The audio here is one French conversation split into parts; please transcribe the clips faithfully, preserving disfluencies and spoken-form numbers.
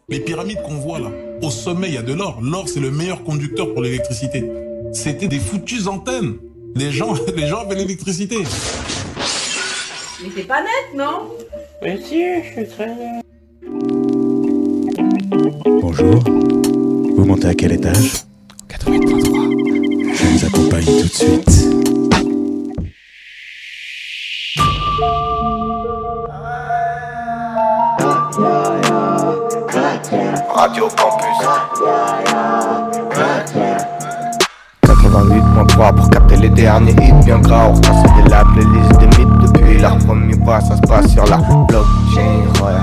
Les pyramides qu'on voit là, au sommet, il y a de l'or. L'or, c'est le meilleur conducteur pour l'électricité. C'était des foutues antennes. Les gens, les gens avaient l'électricité. Mais c'est pas net, non? Mais si, je suis très net. Bonjour. Vous montez à quel étage? quatre-huit point trois. Je vous accompagne tout de suite. Radio Campus quatre-vingt-huit point trois pour capter les derniers hits bien gras. On repasse de la playlist des mythes depuis leur premier pas. Ça se passe sur la blockchain, ouais.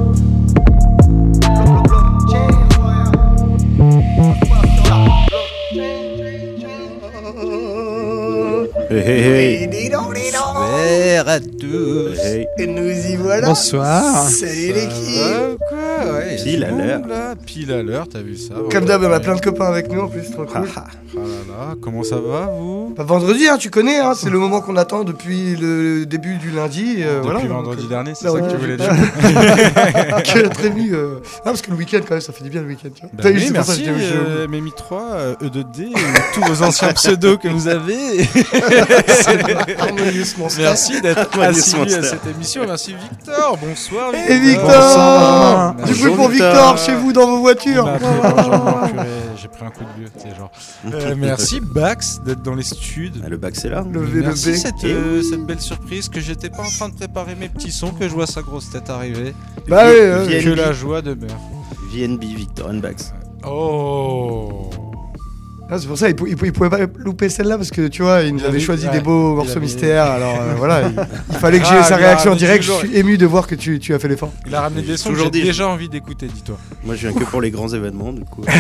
Hey, hey, hey. Bonsoir à tous. Hey. Et nous y voilà. Bonsoir. Salut l'équipe. Ouais, quoi, ouais, Pile à l'heure. là, Pile à l'heure, t'as vu ça? Comme ouais, d'hab, on a ouais. plein de copains avec nous en plus, trop cool. Ah là là, comment ça va vous? Bah, vendredi, hein, tu connais, hein, c'est le moment qu'on attend depuis le début du lundi. Euh, Depuis voilà, vendredi donc, dernier, c'est bah, ça que ouais, tu voulais je- dire? que être ému. Euh... Non, parce que le week-end, quand même, ça fait du bien le week-end. Tu vois. Bah T'as vu, oui, c'est pour ça que merci, j'étais au jeu. euh, Memi trois, euh, E deux D, euh, tous vos anciens pseudos que vous avez. Harmonious Monster. Merci d'être Harmonious assidu à Monster. cette émission. Merci Victor. Bonsoir Victor. Et Victor. Bonsoir. Du coup, Bonjour, pour Victor. Victor, chez vous, dans vos Il voitures. m'a appelé Benjamin, purée, j'ai pris un coup de vieux, tu sais, genre. Euh, merci Bax d'être dans les studs. Ah, le bac c'est là. Le V, le Merci B. cette, euh, cette belle surprise que j'étais pas en train de préparer mes petits sons, que je vois sa grosse tête arriver. Bah Vi- ouais, ouais. Vi- Que la joie demeure. V N B Victor and Bax. Oh. Ah, c'est pour ça, il, pou- il pou- il pouvait pas louper celle-là parce que tu vois, il nous Il avait avait- choisi ouais, des beaux il morceaux avait- mystères. Alors euh, voilà, il, il fallait que j'ai Ah, sa il a réaction en ramené direct. Je toujours- suis ému de voir que tu, tu as fait l'effort. Il a ramené des sons que Toujours j'ai dit- déjà envie d'écouter, dis-toi. Moi je viens que pour les grands événements du coup.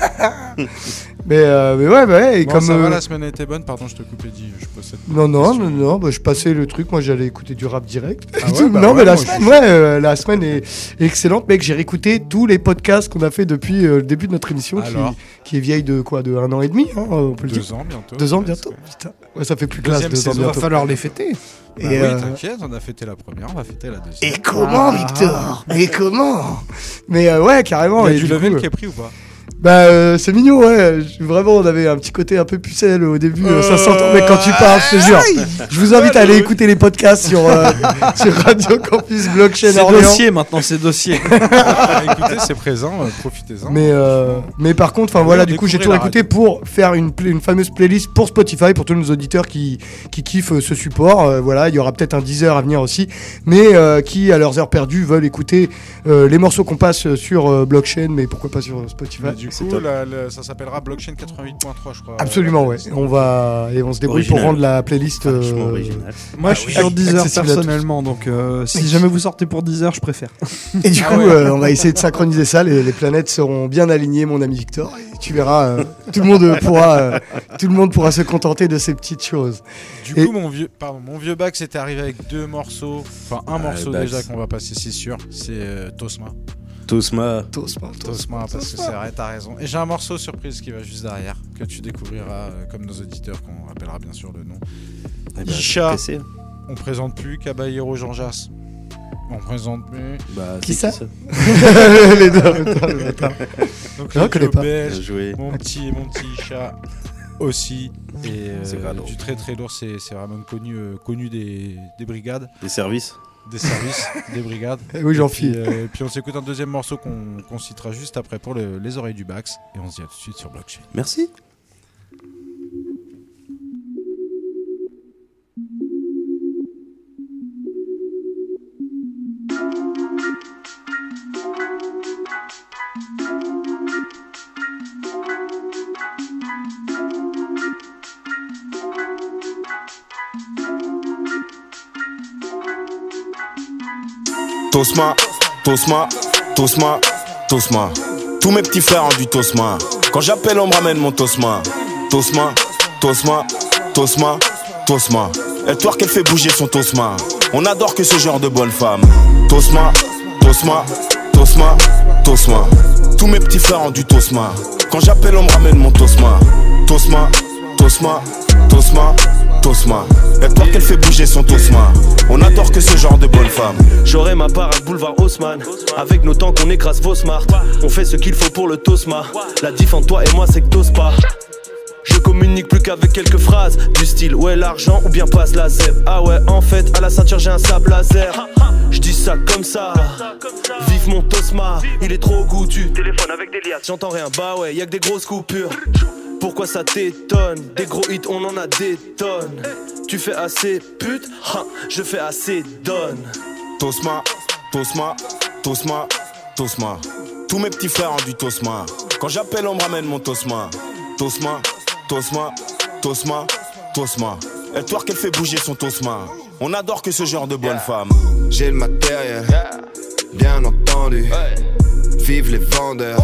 Mais, euh, mais ouais, bah ouais, et Bon, comme. ça va, euh, la semaine a été bonne, pardon, je te coupe dit, je possède. Non, non, non, non, bah, je passais le truc, moi j'allais écouter du rap direct. Ah ouais, bah non, ouais, mais la moi, semaine, ouais, euh, la semaine est, est excellente, mec. J'ai réécouté tous les podcasts qu'on a fait depuis euh, le début de notre émission, qui, Alors qui est vieille de quoi, de un an et demi, hein, on peut le dire. Deux ans bientôt. Deux ans presque, bientôt, ouais. putain. Ouais, ça fait plus classe, Deuxième deux ans saison, bientôt. va falloir les fêter. Et, Bah oui, euh, t'inquiète, on a fêté la première, on va fêter la deuxième. et comment, Ah. Victor? Mais comment? Mais euh, ouais, carrément. Il y et a du du level coup, qui est pris ou pas? Bah euh, c'est mignon, ouais. Je- Vraiment, on avait un petit côté un peu pucelle au début. euh, ça s'entend, mais quand tu parles, je te jure. Je vous invite à aller écouter les podcasts sur, euh, sur Radio Campus Blockchain C'est Orléans. dossier maintenant, c'est dossier. Ah, écoutez, c'est présent, euh, profitez-en. Mais, euh, mais par contre, enfin Oui, voilà, on du coup, j'ai tout découvrait la écouté pour faire une, pla- une fameuse playlist pour Spotify pour tous nos auditeurs qui, qui kiffent euh, ce support. Euh, voilà, il y aura peut-être un Deezer à venir aussi, mais euh, qui, à leurs heures perdues, veulent écouter euh, les morceaux qu'on passe sur euh, Blockchain, mais pourquoi pas sur euh, Spotify. Mais du c'est coup, top. la- la- ça s'appellera Blockchain quatre-vingt-huit point trois, je crois. Absolument, Euh, ouais. On va et on se débrouille Original. pour rendre la playlist. euh, Vachement original. Moi, je suis oui, sur Deezer accessible à tous. personnellement, donc euh, si jamais vous sortez pour Deezer, je préfère. Et du Ah coup, ouais. euh, on va essayer de synchroniser ça. Les, les planètes seront bien alignées, mon ami Victor. Et tu verras, euh, tout le monde pourra, euh, tout le monde pourra se contenter de ces petites choses. Du Et- coup, mon vieux, pardon, mon vieux bac c'était arrivé avec deux morceaux. Enfin, un Ah, morceau Bax. déjà qu'on va passer, c'est sûr. C'est euh, Tosma. Tosma. Tosma, Tosma, parce que c'est vrai, t'as raison. Et j'ai un morceau surprise qui va juste derrière, que tu découvriras euh, comme nos auditeurs, qu'on rappellera bien sûr le nom. Eh ben, Isha. pressé. On présente plus Caballero Jean Jass. On présente plus. Bah, Qui c'est ça Les deux, putain, le bâtard. Donc Je reconnais pas. Bien belge, joué. mon petit, mon petit Isha aussi. Et euh, C'est grave. du très très lourd, c'est c'est vraiment connu, euh, connu des, des brigades. Des services. Des services, des brigades. Eh oui, j'en Et puis, file. euh, puis on s'écoute un deuxième morceau qu'on qu'on citera juste après pour le- les oreilles du Bax. Et on se dit à tout de suite sur Blockchain. Merci. Tosma, Tosma, Tosma, Tosma. Tous mes petits frères ont du Tosma. Quand j'appelle, on me ramène mon Tosma. Tosma, Tosma, Tosma, Tosma. Elle twerk, qu'elle fait bouger son Tosma. On adore que ce genre de bonne femme. Tosma, Tosma, Tosma, Tosma. Tous mes petits frères ont du Tosma. Quand j'appelle, on me ramène mon Tosma. Tosma, Tosma, Tosma, Tosma. Elle toi qu'elle fait bouger son Tosma. On adore que ce genre de bonne femme. J'aurai ma part à boulevard Haussmann. Avec nos temps qu'on écrase vos smart. On fait ce qu'il faut pour le Tosma. La diff entre toi et moi c'est que Tospa. Je communique plus qu'avec quelques phrases du style ouais l'argent ou bien passe la zèbre. Ah ouais en fait à la ceinture j'ai un sable laser. Je dis ça comme ça. Vive mon Tosma. Il est trop goûtu. Téléphone avec des liasses. J'entends rien bah ouais y'a que des grosses coupures. Pourquoi ça t'étonne? Des gros hits on en a des tonnes. Tu fais assez pute, ha, je fais assez donne. Tosma, Tosma, Tosma, Tosma. Tous mes petits frères ont du Tosma. Quand j'appelle on me ramène mon Tosma. Tosma, Tosma, Tosma, Tosma. Elle twerk qu'elle fait bouger son Tosma. On adore que ce genre de bonne femme. J'ai le matériel, bien entendu. Vive les vendeurs.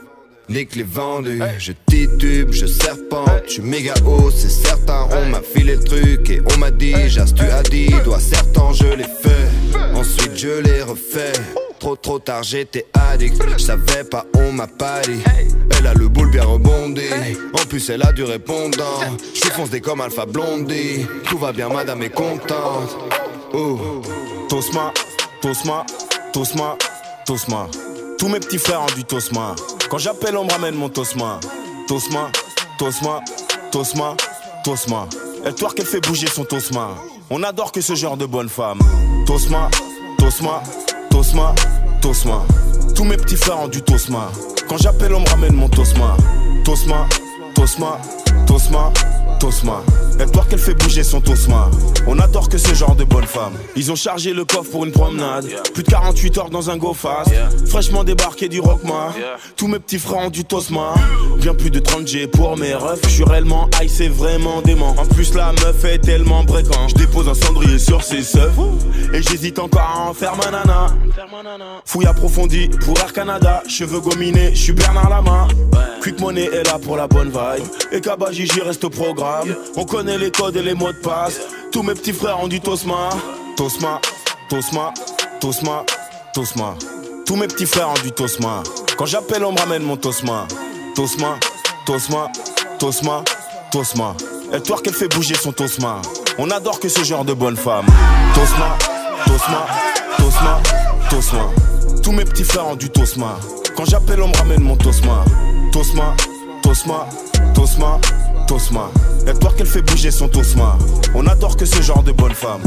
Nique les vendus, je titube, je serpente, je suis méga haut, c'est certain. On m'a filé le truc et on m'a dit, Jas tu as dit, doigt certain je l'ai fait. Ensuite je l'ai refait, trop trop tard j'étais addict. Je savais pas, on m'a pas dit. Elle a le boule bien rebondi, en plus elle a du répondant. Je fonce des comme Alpha Blondie, tout va bien madame est contente. Oh. Tosma, Tosma, Tosma, Tosma. Tous mes petits frères ont du Tosma. Quand j'appelle on me ramène mon Tosma. Tosma, Tosma, Tosma, Tosma. Elle twerk qu'elle fait bouger son Tosma. On adore que ce genre de bonne femme. Tosma, Tosma, Tosma, Tosma. Tous mes petits frères ont du Tosma. Quand j'appelle on me ramène mon Tosma. Tosma, Tosma, Tosma, Tosma. Elle twerk qu'elle fait bouger son Tosma. On adore que ce genre de bonne femme. Ils ont chargé le coffre pour une promenade. Plus de quarante-huit heures dans un go fast. Fraîchement débarqué du Rockma. Tous mes petits frères ont du Tosma. Bien plus de trente G pour mes refs. Je suis réellement high, c'est vraiment dément. En plus la meuf est tellement bréquant. Je dépose un cendrier sur ses seufs. Et j'hésite encore à en faire ma nana. Fouille approfondie pour Air Canada. Cheveux gominés, je suis Bernard Lama. Quick Money est là pour la bonne vibe. Et Kaba Gigi reste au programme. On connaît les codes et les mots de passe. Tous mes petits frères ont du Tosma. Tosma, Tosma, Tosma, Tosma. Tous mes petits frères ont du Tosma. Quand j'appelle on me ramène mon Tosma. Tosma, Tosma, Tosma, Tosma. Elle twerk qu'elle fait bouger son Tosma. On adore que ce genre de bonne femme. Tosma, Tosma, Tosma, Tosma. Tous mes petits frères ont du Tosma. Quand j'appelle on me ramène mon Tosma. Tosma, Tosma, Tosma, Tosma. Elle twerk qu'elle fait bouger son Tosma. On adore que ce genre de bonne femme.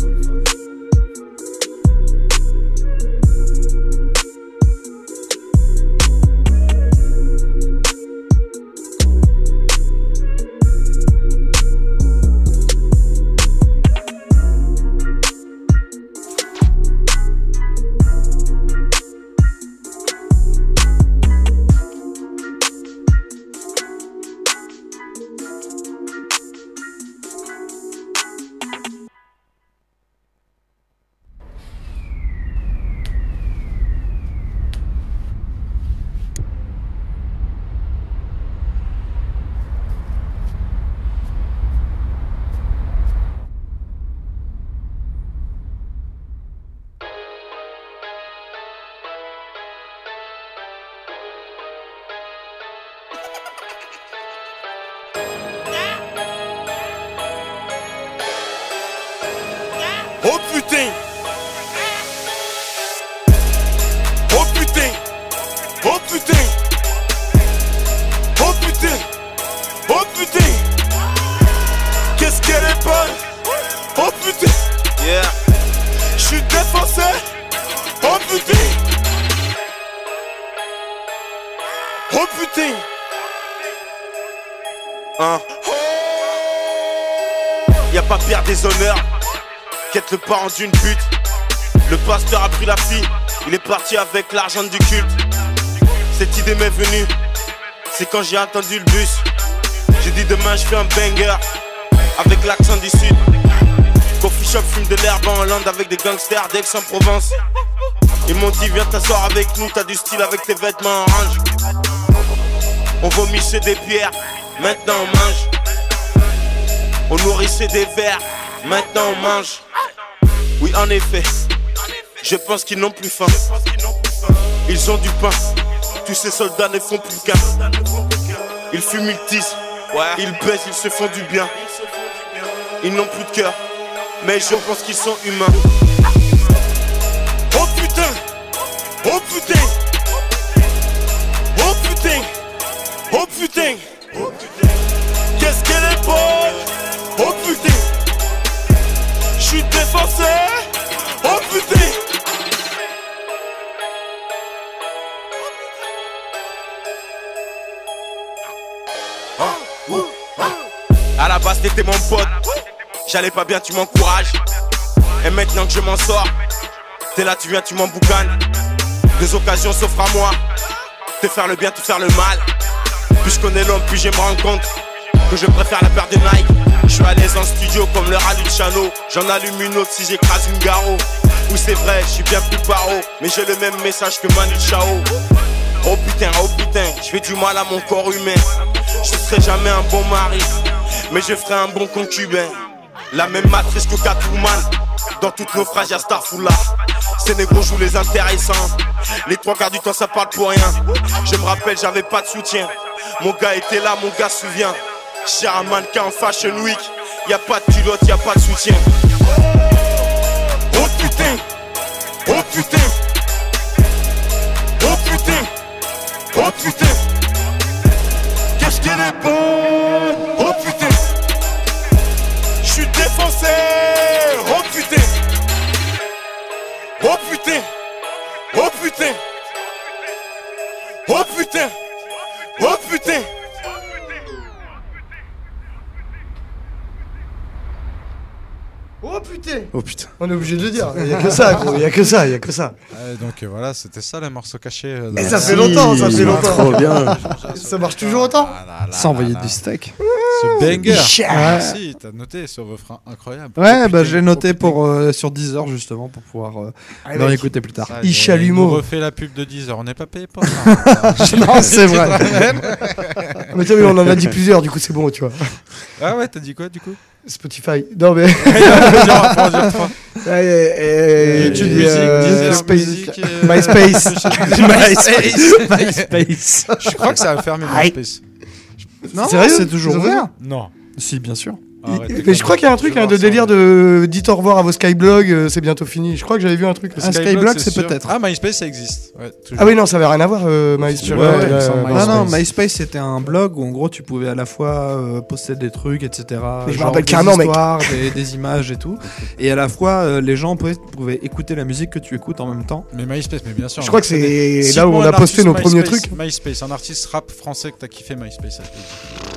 Oh putain! Oh putain! Oh putain! Oh putain! Oh putain! Qu'est-ce qu'elle est bonne! Oh putain! Yeah! J'suis défoncé! Oh putain! Oh putain! Hein? Y'a pas pire des honneurs qu'être le parent d'une pute. Le pasteur a pris la fille, il est parti avec l'argent du culte. Cette idée m'est venue, c'est quand j'ai attendu le bus. J'ai dit demain je fais un banger, avec l'accent du sud. Coffee shop fume de l'herbe en Hollande avec des gangsters d'Aix-en-Provence. Ils m'ont dit viens t'asseoir avec nous, t'as du style avec tes vêtements orange. On vomissait des pierres, maintenant on mange. On nourrissait des vers, maintenant on mange. Oui en effet, je pense qu'ils n'ont plus faim. Ils ont du pain, tous ces soldats ne font plus qu'un. Ils fument, ils tissent, ils baissent, ils se font du bien. ils n'ont plus de cœur, mais je pense qu'ils sont humains. Oh putain, oh putain, oh putain, oh putain, qu'est-ce qu'elle est bonne, oh putain, j'suis défoncé, oh putain. À la base t'étais mon pote, j'allais pas bien, tu m'encourages. Et maintenant que je m'en sors, t'es là, tu viens, tu m'emboucanes. Deux occasions s'offrent à moi, te faire le bien, te faire le mal. Plus je connais l'homme, plus je me rends compte que je préfère la paire de Nike. Je suis à l'aise en studio comme le rat du Chano. J'en allume une autre si j'écrase une garo. Oui c'est vrai, je suis bien plus paro, mais j'ai le même message que Manu Chao. Oh putain, oh putain, je fais du mal à mon corps humain. Je serai jamais un bon mari, mais je ferai un bon concubin. La même matrice que Catwoman. Dans toutes nos phrases y'a Starfoula. Ces négros jouent les intéressants. Les trois quarts du temps ça parle pour rien. Je me rappelle j'avais pas de soutien. Mon gars était là, mon gars se souvient. Cher un mannequin en Fashion Week. Y'a pas de culotte, y'a pas de soutien. Oh putain, oh putain, oh putain, oh putain, qu'est-ce qu'elle est bonne, oh putain, j'suis défoncé, oh putain, oh putain, oh putain, oh putain, oh putain. Oh putain. Oh putain. On est obligé de le dire. Il y a que ça, gros. Il y a que ça, il y a que ça. Ouais, donc euh, voilà, c'était ça les morceaux cachés. Euh, Et ça fait longtemps, ça fait longtemps. Trop bien. Ça marche toujours autant. Ça envoyait du steak. Ce banger. Ouais. Merci, t'as noté ce refrain incroyable. Ouais, Oh, bah putain, je l'ai noté oh, pour euh, sur Deezer justement pour pouvoir euh, Ah, l'en mec. écouter plus tard. ça, Il il chalumeau. nous refait la pub de Deezer, on n'est pas payé pour ça. Non, c'est vrai. Mais tu vois, on en a dit plusieurs, du coup c'est bon, tu vois. Ah ouais, t'as dit quoi du coup? Spotify. Non mais. Ouais, et- et- YouTube et, Music, euh, Deezer Space- Music, euh, MySpace. MySpace. MySpace. Je crois que ça va fermer MySpace. Non, Sérieux c'est toujours Ils ont ouvert. Non. Si, bien sûr. Arrêtez Mais je crois qu'il y a un truc je hein, vais de voir ça. délire de dites au revoir à vos Skyblogs, euh, c'est bientôt fini. Je crois que j'avais vu un truc. Un Skyblock, c'est sûr. peut-être. Ah, MySpace, ça existe. Ouais, toujours. Ah oui, non, ça avait rien à voir, euh, MySpace. Ouais, ouais, il me semble, Non, non, MySpace. MySpace c'était un blog où en gros tu pouvais à la fois euh, poster des trucs, et cetera. Mais je me genre rappelle des carrément, mec. histoires, des, des images et tout. Et à la fois euh, les gens pouvaient, pouvaient écouter la musique que tu écoutes en même temps. Mais MySpace, mais bien sûr. Je crois que c'est Si là où pour on un a posté artiste nos premiers MySpace- trucs. MySpace, un artiste rap français que t'as kiffé MySpace. ça te dit.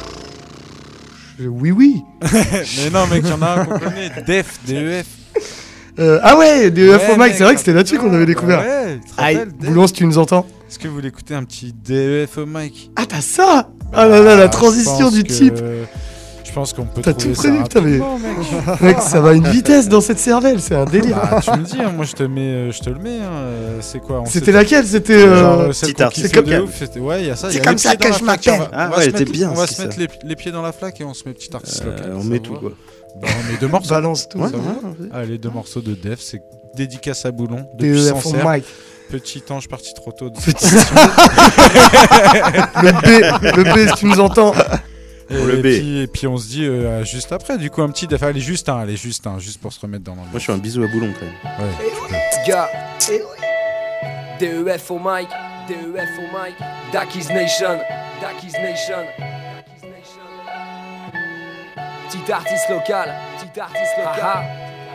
Oui, oui. Mais non, mec, il y en a un qu'on connaît. Def, D E F. Euh, ah ouais, des Ouais, F O Mike, mec, c'est vrai que c'était là-dessus qu'on avait découvert. Ouais, tu te Aïe, rappelles, Def Boulon, si tu nous entends. Est-ce que vous voulez écouter un petit D E F au Mike? Ah, t'as ça. Ah là là, la je transition pense du que- type. Je pense qu'on peut T'as trouver tout prévu, ça putain, mais- rapidement, mec. Mec, ça va à une vitesse dans cette cervelle, c'est un délire. Bah, tu me dis, hein, moi je te mets, euh, je te le mets. hein, euh, C'est quoi on C'était s'est- laquelle C'était. euh, Genre, euh, celle petit qu'on artiste kiffait de local. ouf, c'était- Ouais, il y a ça. il y C'est a comme les ça pieds que dans la je flaque, on va- m'appelle. Ah on va ouais, se elle était mettre- bien, On va c'est se mettre ça. les les pieds dans la flaque et on se met petit artiste Euh, local. on ça met vous tout va quoi. Bah, on met deux morceaux. Balance tout. Ouais, Ça ouais, va Allez, deux morceaux de Def, c'est dédicace à Boulon. Des Depuis F O Sancerre. Mike. Petit ange parti trop tôt. de- Petit. Le B, le B, si tu nous entends. Et, Pour le et B. puis, et puis on se dit euh, juste après, du coup, un petit Def. Allez, juste un, allez, juste un, juste pour se remettre dans l'ambiance. Moi je fais un bisou à Boulon quand même. Ouais, tu peux. Gars, D E F au mic, D E F au mic, Daki's Nation, Daki's Nation, Daki's Nation. Petit artiste local, petit artiste local.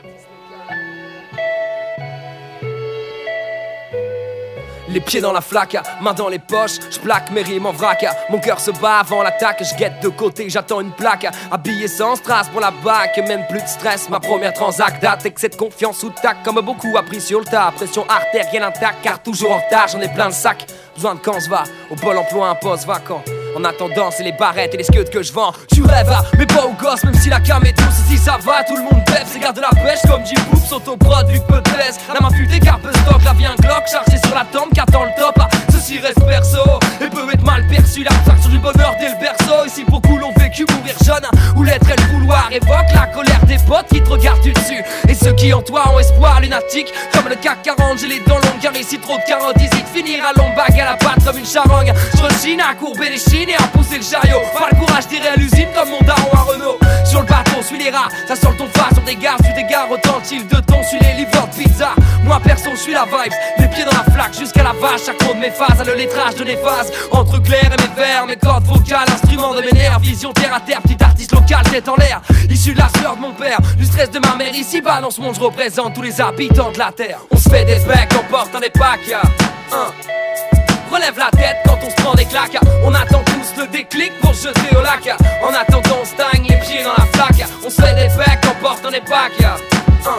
Les pieds dans la flaque, main dans les poches, je plaque mes rimes en vrac. Mon cœur se bat avant l'attaque, je guette de côté, j'attends une plaque. Habillé sans strass pour la bac, même plus de stress. Ma première transac date, excès de confiance ou tac, comme beaucoup appris sur le tas. Pression artérielle intacte, car toujours en retard, j'en ai plein le sac. Besoin de quand se va, au pôle emploi un poste vacant. En attendant, c'est les barrettes et les scuds que je vends. Tu rêves, ah, mais pas aux gosses, même si la cam est douce. Si ça va, tout le monde bête, c'est garde de la pêche comme Jim Poop, s'auto-prod, vu que peu de laisse. La main futée, carpe stock, la vie un Glock, chargé sur la tombe, qu'attend le top. Ah, ceci reste perso, et peut être mal perçu. La sur du bonheur dès le berceau. Ici, beaucoup l'ont vécu, mourir jeune, ou l'être et le vouloir. Évoque la colère des potes qui te regardent du dessus. Et ceux qui en toi ont espoir lunatique, comme le C A C quarante, j'ai les dents longues, car ici trop de carottes. Ici de finir à lombague à la patte comme une charogne. Je rechine à courber les chines et à pousser le chariot. Pas le courage d'y à l'usine comme mon daron à Renault. Sur le bateau perso, suis les rats. Ça sort ton face sur des gares, tu t'égares autant qu'il de ton, suis les livreurs de pizza. Moi perso, je suis la vibe, les pieds dans la flaque jusqu'à la vache. Chaque mot de mes phases a le lettrage de l'éphrase. Entre clair et mes vers, mes cordes vocales, instrument de mes nerfs. Vision terre à terre, petit artiste local, tête en l'air. Issu de la sueur de mon père, du stress de ma mère. Ici bas dans ce monde, je représente tous les habitants de la terre. On se fait des becs en portant des packs. Un. Relève la tête quand on se prend des claques. On attend tous le déclic pour se jeter au lac. En attendant on stagne les pieds dans la flaque. On se fait des becs en portant des packs. Un,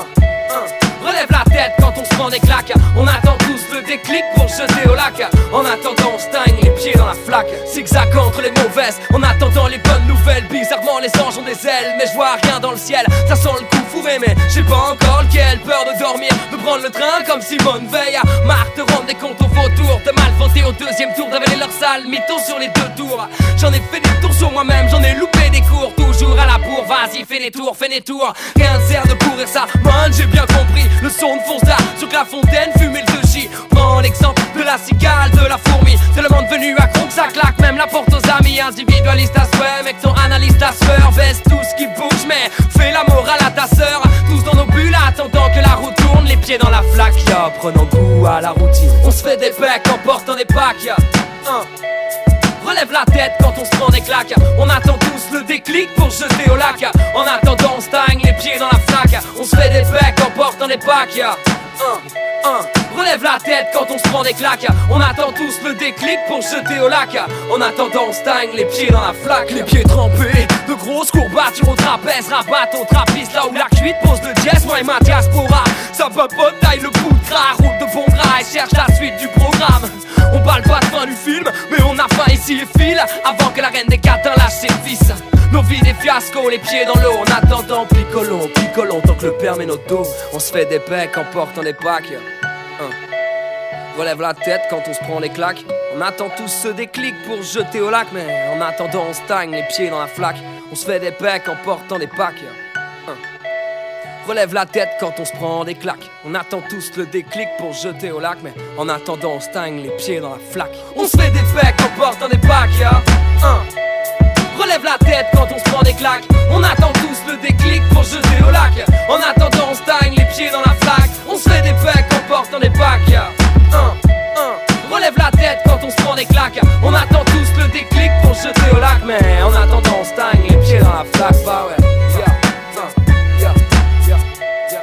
un. Relève la tête quand on se prend des claques. On attend tous le déclic pour se jeter au lac. En attendant on stagne les pieds dans la flaque. Zigzag entre les mauvaises, en attendant les bonnes nouvelles. Bizarrement les anges ont des ailes, mais je vois rien dans le ciel. Ça sent le coup fourré mais j'ai pas encore lequel. Peur de dormir, de prendre le train comme Simone Veil. Marc te rendre des comptes au vautour. T'as mal voté au deuxième tour, d'avaler leur salle, mytho sur les deux tours. J'en ai fait des tours sur moi-même, j'en ai loupé des cours. Toujours à la bourre, vas-y fais des tours, fais des tours. Rien ne sert de courir ça, man j'ai bien compris. Le son de fonce d'art sur la fontaine, fumer le G. Prends l'exemple de la cigale, de la fourmi. Tellement devenu accro que ça claque même la porte aux amis. Individualiste à souhait, mec ton analyste à sueur. Baisse tout ce qui bouge mais fais la morale à ta sœur. Tous dans nos bulles attendant que la roue tourne. Les pieds dans la flaque, ya, prenant goût à la routine. On se fait des becs en portant des packs, ya. Un. Relève la tête quand on se prend des claques. On attend tous le déclic pour se jeter au lac. En attendant on stagne les pieds dans la flaque. On se fait des becs en portant des packs, ya. Un, un. Relève la tête quand on se prend des claques. On attend tous le déclic pour se jeter au lac. En attendant on stagne les pieds dans la flaque. Les pieds trempés, de grosses courbatures au trapèze. Rabatte au trappiste là où la cuite pose le jazz. Moi et ma diaspora, ça papote, taille le bout de gras. Roule de bon gras et cherche la suite du programme. On parle pas de fin du film, mais on a faim ici et file. Avant que la reine des catins lâche ses fils. Nos vies des fiascos, les pieds dans l'eau. En attendant picolons, picolons tant que le permet notre dos. On se fait des becs en portant des packs. Relève la tête quand on se prend les claques. On attend tous ce déclic pour se jeter au lac. Mais en attendant on stagne les pieds dans la flaque. On se fait des becs en portant des packs. Relève la tête quand on se prend des claques. On attend tous le déclic pour se jeter au lac. Mais en attendant on stagne les pieds dans la flaque. On se fait des becs en portant des packs. Un. Relève la tête quand on se prend des claques. On attend tous le déclic pour se jeter au lac. En attendant on stagne les pieds dans la flaque. On se fait des becs en portant des packs. Un, un. Relève la tête quand on se prend des claques. On attend tous le déclic pour se jeter au lac. Mais en attendant on stagne les pieds dans la flaque. Bah ouais. Yeah. Yeah. Yeah. Yeah.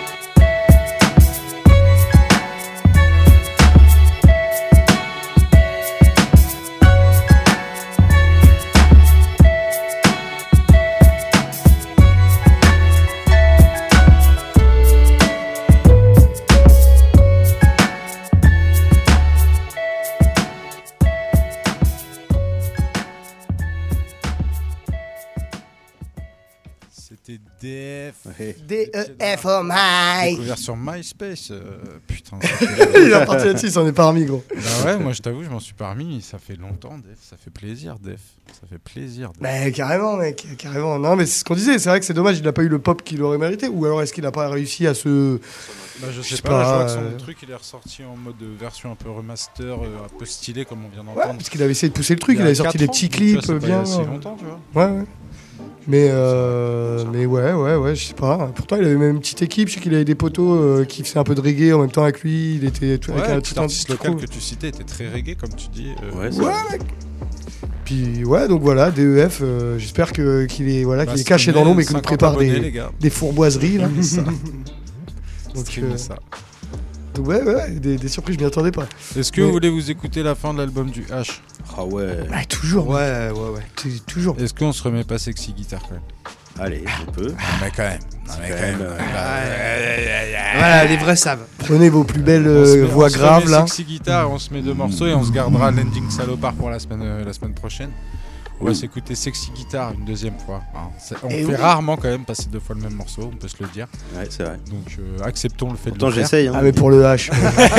D F. Ouais. D E F, oh my. Découvert sur MySpace. Euh, putain. Il est parti là-dessus, il s'en est pas remis, gros. Bah ouais, moi je t'avoue, je m'en suis pas remis. Ça fait longtemps, Def. Ça fait plaisir, Def. Ça fait plaisir. Def. Bah carrément, mec. Carrément. Non, mais c'est ce qu'on disait. C'est vrai que c'est dommage, il n'a pas eu le pop qu'il aurait mérité. Ou alors est-ce qu'il n'a pas réussi à se. Bah je sais, je sais pas, pas, je vois que son euh... truc il est ressorti en mode version un peu remaster, euh, un peu stylé comme on vient d'entendre. Ouais, parce qu'il avait essayé de pousser le truc, il, il avait sorti des petits clips vois, bien. Il y a longtemps, tu vois. Ouais, ouais. Mais, euh, mais ouais, ouais, ouais, je sais pas. Pourtant, il avait même une petite équipe. Je sais qu'il avait des potos euh, qui faisaient un peu de reggae en même temps avec lui. Il était tout ouais, avec un petit artiste local que tu citais était très reggae, comme tu dis. Euh, ouais, ouais mec. Puis ouais, donc voilà, D E F. Euh, j'espère que qu'il est voilà, bah, qu'il est caché dans l'ombre et qu'il nous prépare des, des fourboiseries là. donc euh, ça. Donc ouais, ouais, des, des surprises, je m'y attendais pas. Est-ce que mais... vous voulez vous écouter la fin de l'album du H? Ah ouais. Ouais, toujours. Ouais, ouais, ouais. T- toujours. Est-ce qu'on se remet pas Sexy Guitar quand même? Allez, on peut. Ah, mais quand même. Non, mais quand même. même euh... Voilà, les vrais savent. Prenez vos plus belles euh, voix graves là. Sexy Guitar, on se met deux morceaux et on se gardera l'ending salopard pour la semaine, euh, la semaine prochaine. On va s'écouter Sexy Guitar une deuxième fois. Hein, on et fait oui. rarement quand même passer deux fois le même morceau, on peut se le dire. Ouais, c'est vrai. Donc euh, acceptons le fait Pourtant, de le faire. j'essaye. Hein. Ah mais pour le H.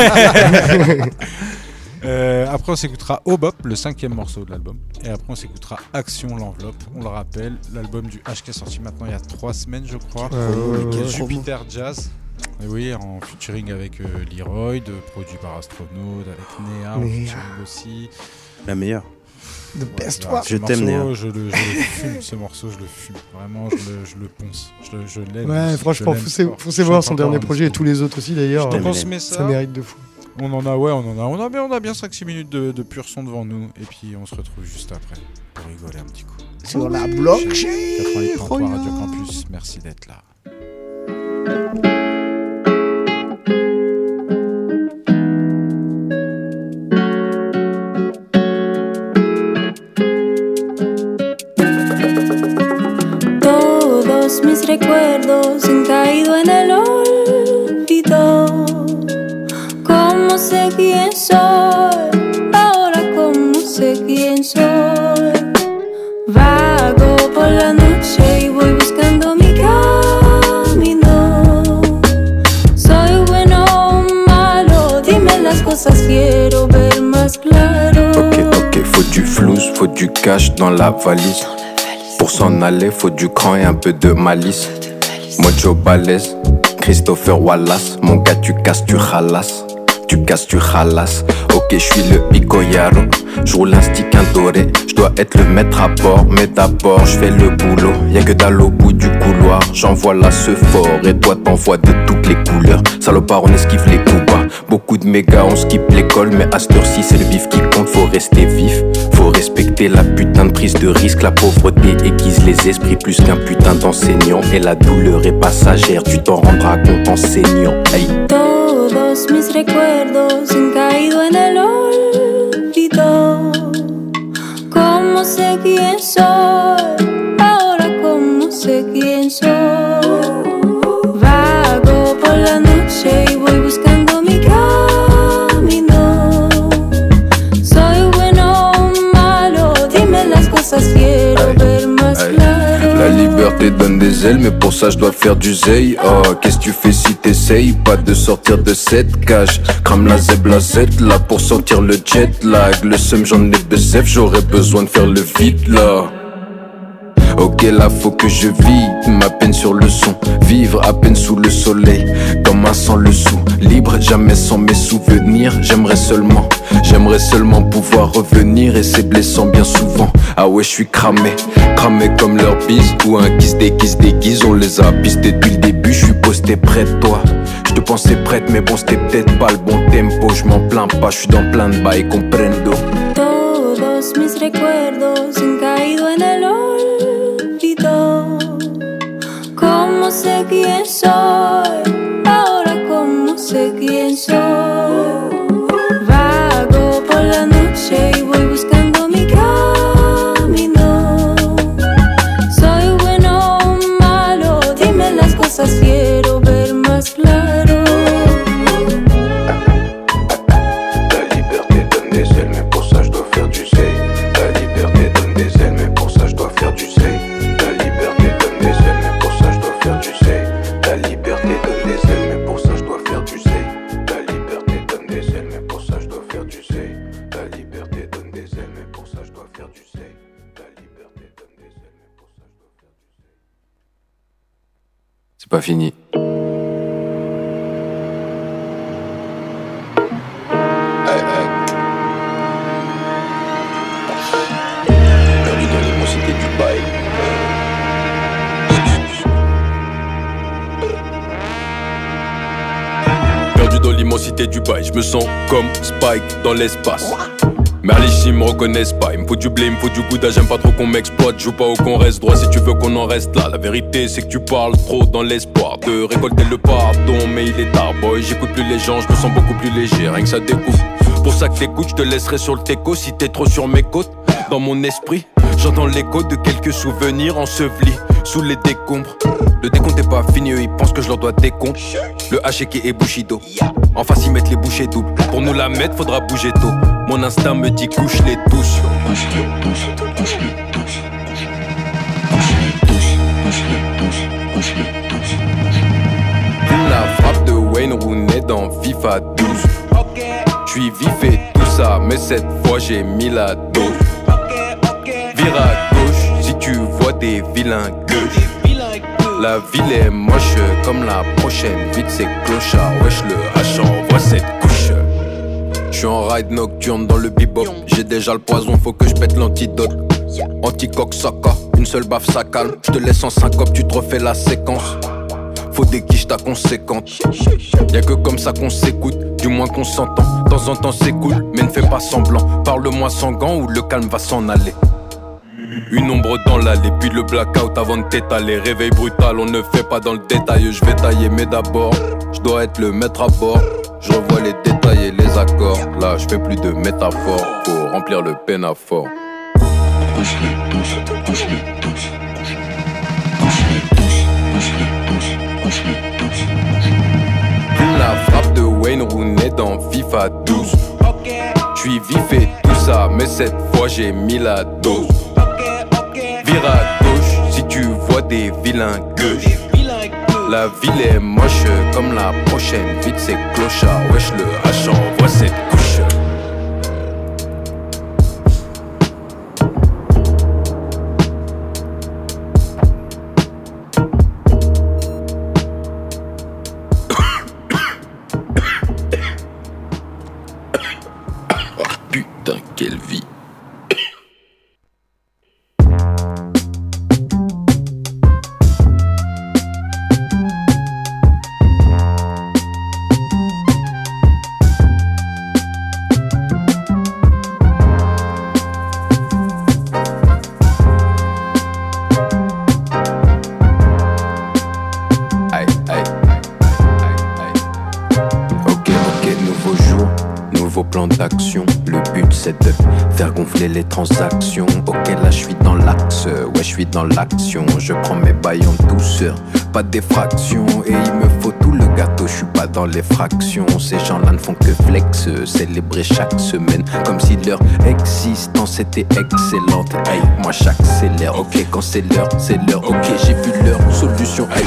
euh, après on s'écoutera Obop, le cinquième morceau de l'album. Et après on s'écoutera Action l'enveloppe. On le rappelle, l'album du H qui est sorti maintenant il y a trois semaines je crois. Euh, qui est Jupiter Jazz. Et oui, en featuring avec euh, Leroy, produit par Astronaut, avec Néa, en featuring aussi. La meilleure. The best one. Je t'aime, Néa. Je le, je le fume, ce morceau, je le fume. Vraiment, je le, je le ponce. Je, le- je l'aime. Ouais, franchement, Je l'aime foncez, fort. foncez Je voir chante son encore dernier un projet et petit tous les autres aussi d'ailleurs. Donc Euh, on se met ça. Ça mérite de fou. On en a, ouais, on en a, on a bien, on a bien cinq six minutes de, de pur son devant nous. Et puis on se retrouve juste après pour rigoler un petit coup. Sur la blockchain, quatre-vingt-huit point trois regarde. Radio Campus, merci d'être là. Todos mis recuerdos han caído en el olvido. ¿Cómo sé quién soy? Ahora cómo sé quién soy. Vago por la noche y voy buscando mi camino. Soy bueno o malo, dime las cosas, quiero ver más claro. Ok, ok, faut du flouze, faut du cash dans la valise. Pour s'en aller, faut du cran et un peu de malice. Mojo balèze, Christopher Wallace. Mon gars, tu casses, tu ralasses. Tu casses, tu ralasses. Ok, je suis le Picoyaro. Je roule un stick, un doré. Je dois être le maître à bord. Mais d'abord, je fais le boulot. Y'a que dalle au bout du couloir. J'envoie la ce fort. Et toi, t'envoies de toutes les couleurs. Salopard, on esquive les coups bas. Beaucoup de mégas, on skip l'école. Mais à cette heure-ci, c'est le bif qui compte. Faut rester vif. Faut respecter la putain de prise de risque. La pauvreté aiguise les esprits plus qu'un putain d'enseignant. Et la douleur est passagère. Tu t'en rendras compte en saignant. Hey. Todos mis recuerdos han caído en el olvido. ¿Cómo sé quién soy? Ahora cómo sé quién soy. Vago por la noche y voy buscando mi camino. Soy bueno o malo, dime las cosas, quiero ver más claro. La liberté donne des ailes, mais pour ça je dois faire du zèle. Oh, qu'est-ce que tu fais si t'essayes pas de sortir de cette cage? Crame la zeb, la Z, là pour sortir le jet lag. Le seum, j'en ai besoin, j'aurais besoin de faire le vide là. Ok, là faut que je vide ma peine sur le son. Vivre à peine sous le soleil, comme un sans le sou. Libre, jamais sans mes souvenirs. J'aimerais seulement, j'aimerais seulement pouvoir revenir. Et c'est blessant bien souvent. Ah ouais, je suis cramé, cramé comme leur bise. Ou un qui se déguise, déguise. On les a pistés depuis le début. Je suis posté près de toi. Je te pensais prête, mais bon, c'était peut-être pas le bon tempo. Je m'en plains pas, je suis dans plein de bails, comprendo. Todos mis recuerdos han caído en el olvido. ¿Cómo sé quién soy? Ahora cómo sé quién soy. Vago por la noche y voy buscando mi camino. Soy bueno o malo, dime las cosas, quiero ver más claro. La liberté donne des ailes, mais pour ça je dois faire du zèle. La liberté donne des ailes, mais pour ça je dois faire du zèle. La liberté donne des ailes, mais pour ça je dois faire du zèle. La liberté donne des ailes, mais pour ça je dois faire du zèle. La liberté donne des ailes, mais pour ça je dois faire du zèle. La liberté donne des ailes, mais pour ça je dois faire du zèle. La liberté donne des ailes, mais pour ça je dois faire du zèle. C'est pas fini. Perdu dans l'immensité du bail. Perdu dans l'immensité du bail, je me sens comme Spike dans l'espace. Merlich ils me reconnaissent pas, il me faut du blé, il me faut du gouda, j'aime pas trop qu'on m'exploite, joue pas ou qu'on reste droit si tu veux qu'on en reste là. La vérité c'est que tu parles trop dans l'espoir de récolter le pardon, mais il est tard boy, j'écoute plus les gens, je me sens beaucoup plus léger, rien que ça découvre. Pour ça que t'écoutes, je te laisserai sur le teco si t'es trop sur mes côtes. Dans mon esprit, j'entends l'écho de quelques souvenirs ensevelis sous les décombres. Le décompte est pas fini, eux ils pensent que je leur dois des comptes. Le Hacheki et Bushido, en face ils mettent les bouchées doubles. Pour nous la mettre, faudra bouger tôt. Mon instinct me dit couche-les tous. Couche-les tous, couche-les tous. Couche-les tous, couche-les tous, couche-les tous. La frappe de Wayne Rooney dans FIFA douze. J'suis vif et tout ça, mais cette fois j'ai mis la dose. Vire à gauche si tu vois des vilains gueuches. La ville est moche comme la prochaine, vite c'est clochard. Wesh le H envoie cette couche. suis en ride nocturne dans le bebop. J'ai déjà le poison, faut que je pète l'antidote. Anti-coq saka, une seule baffe ça calme. Je te laisse en syncope, tu te refais la séquence. Faut des quiches ta conséquente. Y'a que comme ça qu'on s'écoute, du moins qu'on s'entend. De temps en temps c'est cool, mais ne fais pas semblant. Parle-moi sans gants ou le calme va s'en aller. Une ombre dans l'allée, puis le blackout avant de t'étaler. Réveil brutal, on ne fait pas dans le détail. Je vais tailler, mais d'abord, je dois être le maître à bord. Je revois les détails et les accords. Là, je fais plus de métaphores, faut remplir le pénaphore. Pousse-les tous, pousse-les tous, pousse-les tous, pousse-les tous, pousse-les tous. La frappe de Wayne Rooney dans FIFA douze. J'suis vif et tout ça, mais cette fois j'ai mis la dose. Vire à gauche si tu vois des vilains gueuches. La ville est moche comme la prochaine. Vite c'est clochard, wesh le H envoie cette couche. Putain quelle vie. D'action. Le but c'est de faire gonfler les transactions. Ok là je suis dans l'axe, ouais je suis dans l'action. Je prends mes bails en douceur, pas d'effraction. Et il me faut tout le gâteau, je suis pas dans les fractions. Ces gens là ne font que flex, célébrer chaque semaine comme si leur existence était excellente. Hey, moi j'accélère, ok quand c'est l'heure, c'est l'heure. Ok j'ai vu leur solution, hey.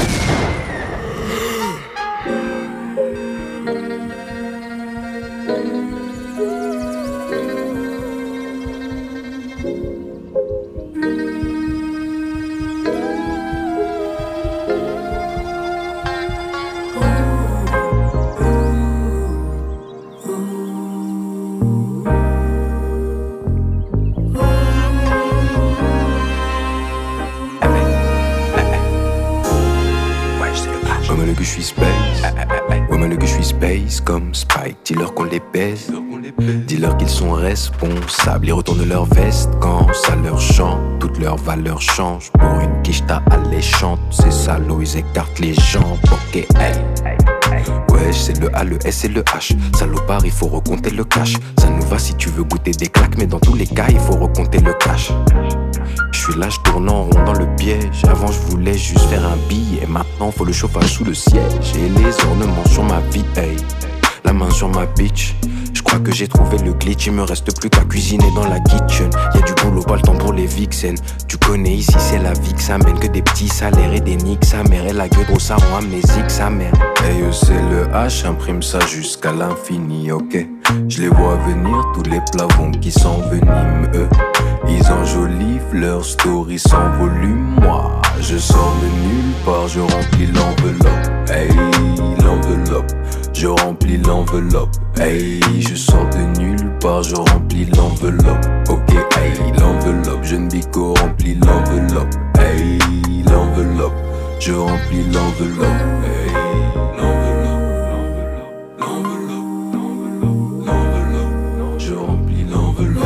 Comme Spike, dis-leur qu'on les baise. Dis-leur qu'ils sont responsables. Ils retournent leur veste quand ça leur chante. Toutes leurs valeurs changent. Pour une quicheta alléchante, ces salauds ils écartent les jambes. Ok, hey. Ouais, c'est le A, le S et le H. Salopard, il faut recompter le cash. Ça nous va si tu veux goûter des claques, mais dans tous les cas, il faut recompter le cash. Je suis là, je tourne en rond dans le piège. Avant, je voulais juste faire un billet. Maintenant, faut le chauffage sous le siège. Et les ornements sur ma vie, hey. La main sur ma bitch. Je crois que j'ai trouvé le glitch. Il me reste plus qu'à cuisiner dans la kitchen. Y'a du boulot, pas le temps pour les vixens. Tu connais ici, c'est la vie que ça mène. Que des petits salaires et des nicks. Sa mère et la gueule gros, ça rend amnésique, sa mère. Hey, c'est le H, imprime ça jusqu'à l'infini, ok. Je les vois venir, tous les plafonds qui s'enveniment, eux. Ils enjolivent leur story sans volume. Moi, je sors de nulle part, je remplis l'enveloppe. Hey, l'enveloppe. Je remplis l'enveloppe, hey, je sors de nulle part, je remplis l'enveloppe. Ok, hey, l'enveloppe, jeune bico remplis l'enveloppe. Hey, l'enveloppe, je remplis l'enveloppe. Hey, l'enveloppe, l'enveloppe, l'enveloppe, l'enveloppe, je remplis l'enveloppe.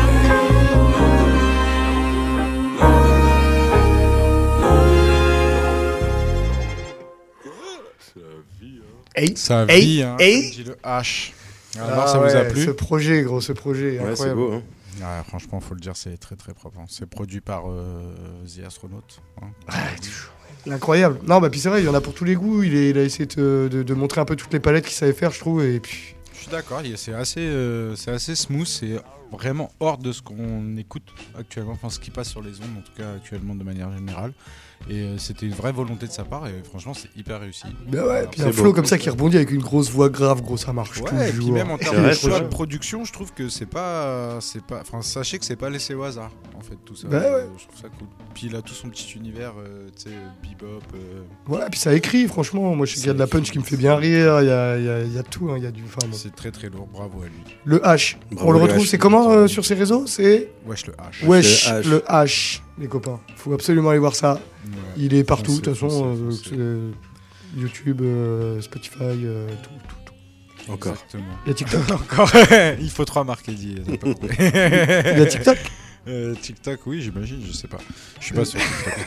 Hey, ça hey, vit, hein, hey. dit le H. Alors, Ah ça ouais, vous a plu? Ce projet, gros, ce projet, ouais, incroyable. c'est beau. Hein. Ouais, franchement, faut le dire, c'est très très propre. Hein. C'est produit par euh, The Astronaut. Hein. Ouais, incroyable. Non, bah puis c'est vrai, il y en a pour tous les goûts. Il, est, il a essayé de, de, de montrer un peu toutes les palettes qu'il savait faire, je trouve. Et puis. Je suis d'accord, c'est assez, euh, c'est assez smooth. C'est vraiment hors de ce qu'on écoute actuellement, enfin ce qui passe sur les ondes en tout cas actuellement de manière générale. Et euh, c'était une vraie volonté de sa part et franchement c'est hyper réussi. Bah ouais, puis un flow comme ça qui rebondit avec une grosse voix grave, gros ça marche ouais, toujours. Et puis même en termes vrai, de choix de production, je trouve que c'est pas, c'est pas, enfin sachez que c'est pas laissé au hasard en fait tout ça. Bah ouais. Je trouve ça cool. Puis il a tout son petit univers, euh, tu sais, bebop. Euh... Ouais, puis ça écrit franchement. Moi je sais qu'il y a de la punch qui me fait bien rire. Il y a, il y a, il y a tout, hein, il y a du. Enfin, bon. C'est très très lourd. Bravo à lui. Le H. Bravo On le le retrouve. H, C'est comment euh, sur ses réseaux? C'est Wesh le H. Wesh Le H. le H. Les copains, faut absolument aller voir ça. Ouais. Il est partout, de toute façon, euh, YouTube, euh, Spotify, euh, tout, tout, tout. Encore. Exactement. Il y a TikTok. Encore. Il faut trois marques, Eddie. Il y a TikTok. Euh, TikTok, oui, j'imagine, je sais pas. Je suis pas sûr.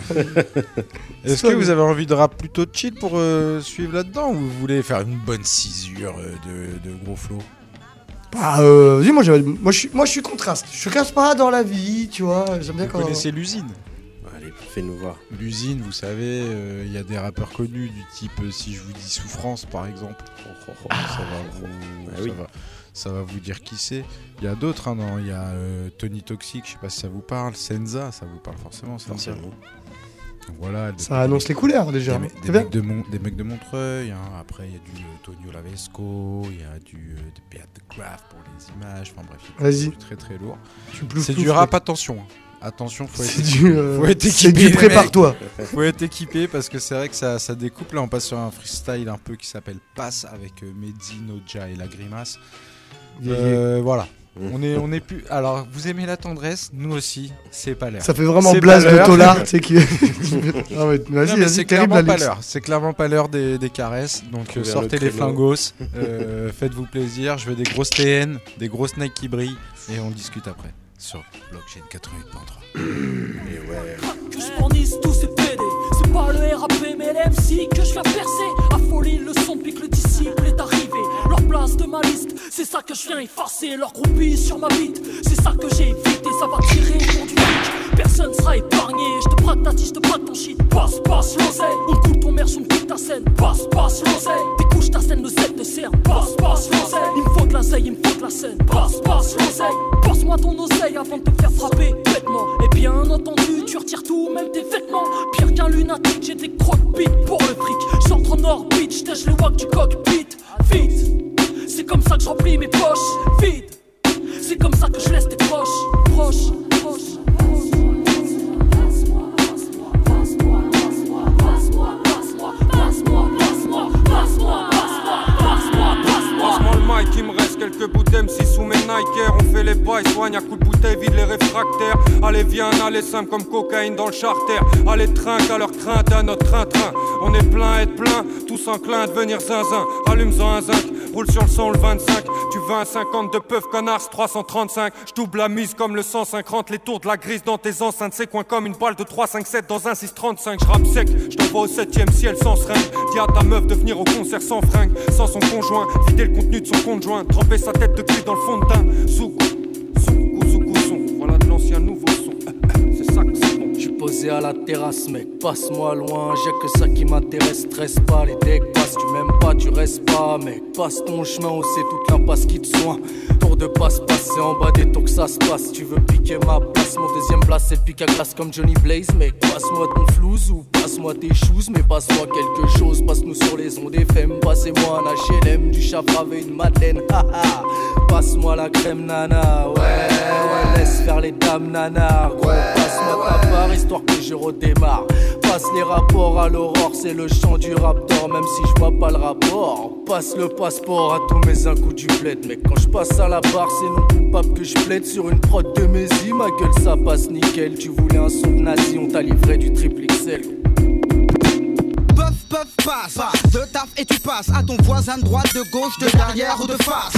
Est-ce que vous avez envie de rap plutôt chill pour euh, suivre là-dedans ou vous voulez faire une bonne cisure euh, de, de gros flow? Bah, euh, vas-y, moi, moi, je suis, moi je suis contraste. Je casse pas dans la vie, tu vois. J'aime bien vous quand. Vous connaissez l'usine? Allez, fais-nous voir. L'usine, vous savez, il euh, y a des rappeurs connus du type, euh, si je vous dis Souffrance par exemple, oh, oh, oh, ah, ça, va vous, ah, ça, oui. va, ça va vous dire qui c'est. Il y a d'autres, hein, il y a euh, Tony Toxic, je sais pas si ça vous parle, Senza, ça vous parle forcément, Senza. Voilà, ça annonce les couleurs déjà. Des, des, mecs, de Mon, des mecs de Montreuil, hein. Après il y a du euh, Tonio Lavesco, il y a du euh, de Beat the Craft pour les images, enfin bref, vas-y. C'est très très lourd. Plouf, c'est plouf, du rap, ouais. Attention. Hein. Attention, faut être, du, euh, faut être équipé. C'est du prépare-toi. Faut être équipé parce que c'est vrai que ça, ça découpe. Là, on passe sur un freestyle un peu qui s'appelle Pass avec euh, Mehdi, Noja et La Grimace. Euh, voilà. On est, on est plus. Alors, vous aimez la tendresse, nous aussi. C'est pas l'heure. Ça fait vraiment Blaze de Tolar, tu sais qui. Ah ouais, vas-y, vas-y, c'est clairement pas l'heure. C'est clairement pas l'heure des, des caresses. Donc euh, sortez les flingos, euh, faites-vous plaisir. Je veux des grosses T N, des grosses Nike qui brillent, et on discute après sur Blockchain quatre-vingt-huit point trois. Et ouais. Que je fournisse tous ces P D. C'est pas le R A P mais l'M C que je viens percer. Affoler le son depuis que le disciple est arrivé. Leur place de ma liste, c'est ça que je viens effacer. Leur groupie sur ma bite, c'est ça que j'ai évité. Ça va tirer pour du fric, personne sera épargné. Je te braque ta tige, je te braque ton shit. Passe, passe l'oseille. On coule ton merch, on pique ta scène. Passe, passe l'oseille. Découche ta scène, le Z te sert. Passe, passe l'oseille. Il me faut de la zeille, il me faut de la scène. Passe, passe l'oseille. Passe-moi ton oseille avant de te faire frapper bêtement. Et bien entendu, tu retires tout, même tes vêtements. Pire qu'un lunatique, j'ai des croque-bits pour le fric. J'entre en orbite, j'tèche le wack du cockpit. Vite, c'est comme ça que je remplis mes poches. Vite, c'est comme ça que je laisse tes proches. Proches, proches. Il me reste quelques bouts d'M six sous mes Nike. On fait les bails, soigne à coups de bouteille, vide les réfractaires. Allez viens, allez simple comme cocaïne dans le charter. Allez trinque à leur crainte, à notre train-train. On est plein, être plein, tous enclins à devenir zinzin. Allume-en un zinc, roule sur le son le vingt-cinq. Tu veux un cinquante de puff connard, trois cent trente-cinq. J'double la mise comme le cent cinquante. Les tours de la grise dans tes enceintes. C'est coin comme une balle de trois cinq sept dans un six trente-cinq. J'rappe sec, j't'envoie au septième ciel sans seringue. Dis à ta meuf de venir au concert sans fringue, sans son conjoint, vider le contenu de son compte joint, tremper sa tête de cul dans le fond de teint. Soukou, soukou, soukou, son. Voilà de l'ancien nouveau son. C'est ça que c'est bon. J'suis posé à la terrasse, mec, passe-moi loin. J'ai que ça qui m'intéresse, stresse pas. Les decks passent, tu m'aimes pas, tu restes pas, mec. Passe ton chemin, on sait toute l'impasse qui te soigne. Tour de passe-passe, c'est en bas des tours que ça se passe. Tu veux piquer ma place, mon deuxième place, c'est le pic à glace comme Johnny Blaze, mec. Passe-moi ton flouze ou passe-moi tes choses, mais passe-moi quelque chose. Passe-nous sur les ondes F M, passez-moi un H L M, du chabrave et une madeleine, haha. Passe-moi la crème nana, ouais, ouais, laisse faire les dames nana, gros. Passe-moi ta part, histoire que je redémarre. Passe les rapports à l'aurore, c'est le chant du raptor, même si je vois pas le rapport. Passe le passeport à tous mes un coup du bled, mec. Quand je passe à la barre, c'est non coupable que je plaide sur une prod de Mézi. Ma gueule, ça passe nickel. Tu voulais un son de nazi, on t'a livré du triple X L. Puff, puff, passe, de taf et tu passes à ton voisin de droite, de gauche, de derrière ou de face.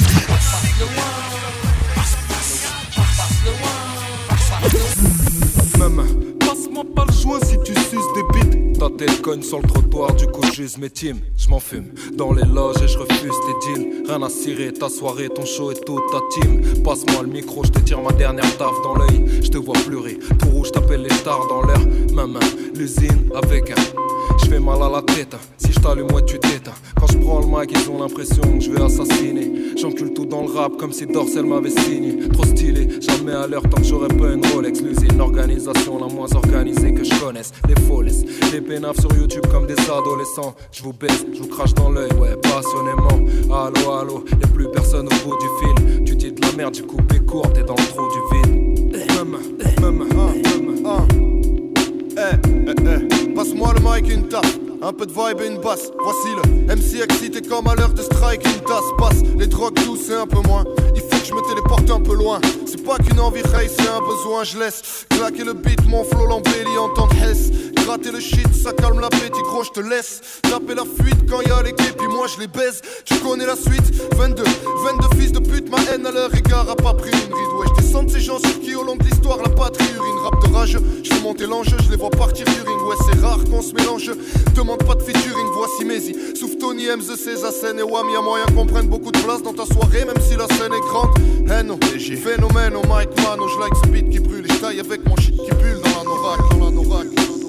Maman, passe-moi pas le joint si tu suces des bites. Ta tête cogne sur le trottoir, du coup j'use mes teams. J'm'en fume dans les loges et je refuse tes deals. Rien à cirer, ta soirée, ton show et toute ta team. Passe-moi le micro, je te tire ma dernière taf dans l'œil. Je te vois pleurer, tout rouge, t'appelles les stars dans l'air. Maman, l'usine avec un Je fais mal à la tête, hein. Si je t'allume, ouais, tu t'éteins. Quand je prends le mic, ils ont l'impression que je vais assassiner. J'encule tout dans le rap comme si Dorsel m'avait signé. Trop stylé, jamais à l'heure tant que j'aurais pas une Rolex. L'usine, l'organisation la moins organisée que je connaisse. Les folles, les pénaves sur YouTube comme des adolescents. Je vous baisse, je vous crache dans l'œil, ouais, passionnément. Allô, allô, y'a plus personne au bout du fil. Tu dis de la merde, j'ai coupé court, t'es dans le trou du vide. Maman, maman, maman, eh, eh, eh, passe-moi le mic, une tape, un peu de vibe et une basse. Voici le M C excité comme à l'heure de strike, une tasse passe. Les drogues douces et un peu moins. Il faut que je me téléporte un peu loin. C'est pas qu'une envie race, c'est un besoin. Je laisse claquer le beat, mon flow l'embellit en temps de Hess. Gratter le shit, ça calme l'appétit, gros, je te laisse taper la fuite quand y'a l'équipe, puis moi je les baise. Tu connais la suite, vingt-deux, vingt-deux fils de pute, ma haine à leur égard a pas pris une ride. Ouais, je descends de ces gens sur qui au long de l'histoire la patrie urine. Rap de rage, je fais monter l'enjeu, je les vois partir du ring. Ouais, c'est rare qu'on se mélange, demande pas de featuring. Voici Mézi, Souf Tony, M Z C, Zazen et Wam. Y'a moyen qu'on prenne beaucoup de place dans ta soirée, même si la scène est grande. Eh non, phénomène au mic man, je like ce beat qui brûle. Et je taille avec mon shit qui bulle dans la norac, dans la norac.